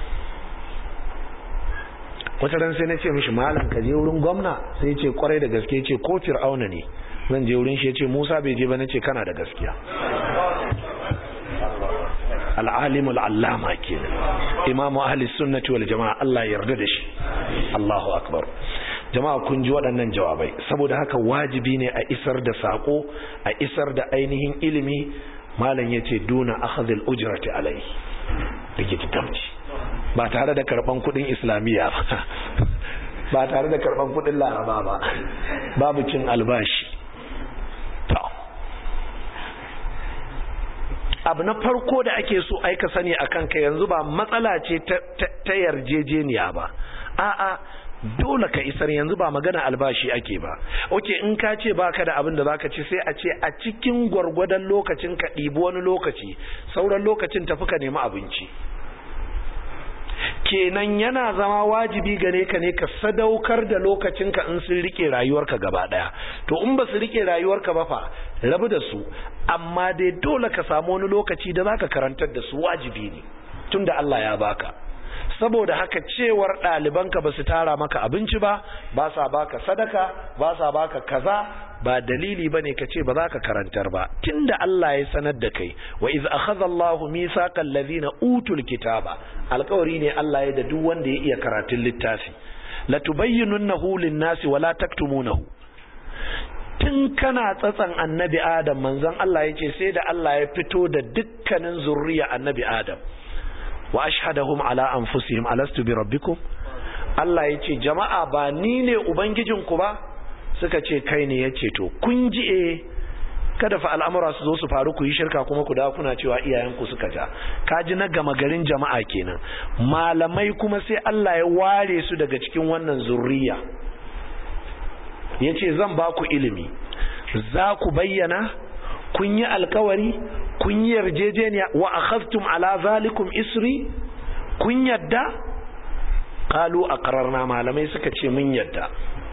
Wata ran sai nace mishi malam ka je wurin gwamna, sai ya ce kwarai da gaske, ya ce ko Fir'auna ne zan je wurin shi, ya ce Musa bai je ba. Nace kana da gaskiya. Al-alimul allama kenan, imamu ahli sunnati wal jama'a, Allah ya yarda da shi. Allahu akbar. Jama'a kun ji waɗannan jawabai, saboda haka wajibi ne a isar da sako, a isar da ainihin ilimi. Malam yace duna akhdhil ujrati alai, dake tabbaci, ba tare da karban kudin islamiyya ba, ba tare da karban kudin laraba ba, babu cin albashi. Abu na farko da ake so aika sani akan kai yanzu ba matsala ce ta yarjejeniya ba, a'a dole ka isar. Yanzu ba magana albashi ake ba. Oke, in ka ce baka da abin da zaka ci, sai a ce a cikin gwargwadon lokacin ka ɗibi wani lokaci, sauran lokacin tafi ka nemi abinci. Kenan yana zama wajibi gare ka ne ka sadaukar da lokacinka in sun rike rayuwarka gaba daya. To in ba su rike rayuwarka ba fa, rabu da su, amma dai dole ka samu wani lokaci da zaka karantar da su, wajibi ne tunda Allah ya baka. Saboda haka cewar ɗalibanka ba su tara maka abinci ba, ba sa baka sadaka, ba sa baka kaza, ba dalili bane ka ce ba za ka karantar ba, tunda Allah ya sanar da kai. Wa iz akhadha Allahu mithaqal ladhina utul kitaba, alƙawari ne Allah ya da duk wanda ya iya karatun littafi, la tubayyinunahu lin-nasi wa la taktumunahu. Tun kana tsatsan annabi Adam, manzon Allah yace sai da Allah ya fito da dukkanin zurriya annabi Adam. Wa ashhadahum ala anfusihim alastu bi rabbikum. Allah yace jama'a ba ni ne ubangijinku ba? Suka ce kai ne. Yace to kun ji kada fa al'amura su zo su faru ku yi shirka kuma ku da kuna cewa iyayenku suka ja. Kaji na gama garin jama'a kenan. Malamai kuma sai Allah ya ware su daga cikin wannan zurriya. Yace zan ba ku ilimi, za ku bayyana, kun yi alkawari, kun yi yarjejeniya, wa akhadtum ala zalikum isri, kun yadda? Qalu aqrarna, malamai suka ce mun yadda.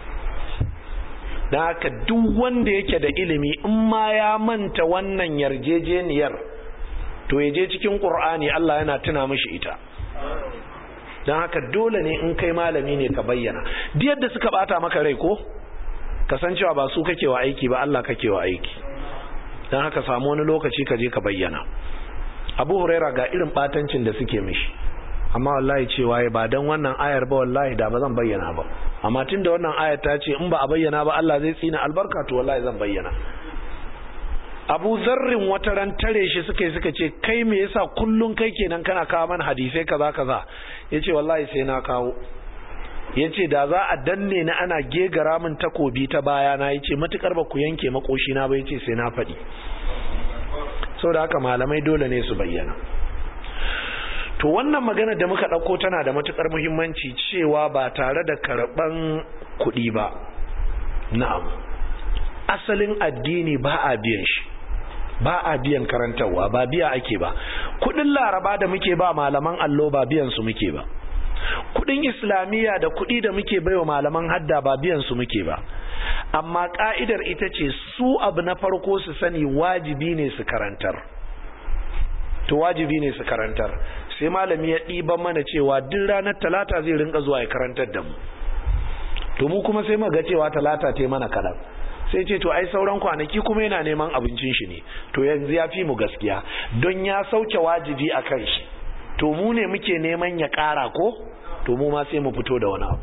Dan haka duk wanda yake da ilimi in ma ya manta wannan yarjejeniyar, to yaje cikin Qur'ani, Allah yana tuna mishi ita. Dan haka dole ne in kai malami ne ka bayyana. Duk yadda suka bata maka rai ko, kasancewa ba su kake wa aiki ba, Allah kake wa aiki. Dan haka samu wani lokaci ka je ka bayyana. Abu Huraira ga irin batancin da suke mishi, amma wallahi cewa ba dan wannan ayar ba wallahi da ba zan bayyana ba, amma tunda wannan ayar ta ce in ba a bayyana ba Allah zai tsina albarka, to wallahi zan bayyana. Abu Zarrin wata ran tare shi suka ce kai me yasa kullun kai kenan kana kawo mana hadisi kaza kaza? Yace wallahi sai na kawo. Yace da za a danne ni ana gegara min takobi ta baya na, yace matukar ba ku yanke makoshi na ba, yace sai na faɗi. Saboda haka malamai dole ne su bayyana. to wannan magana da muka ɗauko tana da matukar muhimmanci, cewa ba tare da karɓan kuɗi ba. Na'am, asalin addini ba a biyan shi, ba a biyan karantarwa, ba biya ake ba. Kuɗin Laraba da muke ba malaman allo ba biyan su muke ba. Kuɗin Islamiyya da kuɗi da muke baiwa malaman hadda ba biyan su muke ba. Amma ka'idar ita ce su abu na farko su sani wajibi ne su karantar. To wajibi ne su karantar. Sai malami ya ɗiban mana cewa duk ranar Talata zai rinka zuwa ya karantar da mu. To mu kuma sai mu ga cewa Talata ta mana kaɗan. Sai ce to ai sauran kwanaki kuma yana neman abincin shi ne. To yanzu ya fi mu gaskiya don ya sauke wajibi a kan shi. To mu ne muke neman ya ƙara ko? To mu ma sai mu fito da wani abu.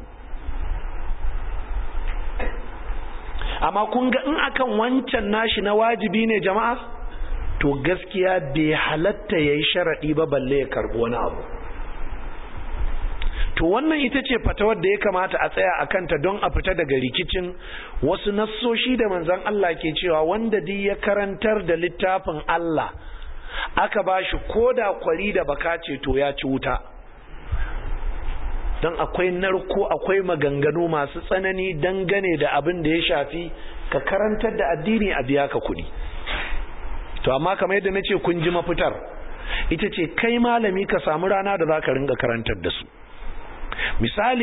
Amma kun ga in akan wancan nashi na wajibi ne jama'a, to gaskiya bai halatta yayi sharadi ba balle ya karbi wani abu. To wannan ita ce fatawar da ya kamata a tsaya akan ta don a fita daga rikicin wasu nassoshi da manzon Allah ke cewa wanda duk ya karantar da littafin Allah aka bashi koda kwari da baka ce to ya ci wuta. Don akwai narko, akwai maganganu masu tsanani dangane da abin da ya shafi ka karantar da addini a biya ka kuɗi. To amma kamar yadda nace kun ji mafitar ita ce kai malami ka samu rana da zaka ringa karantar da su. Misali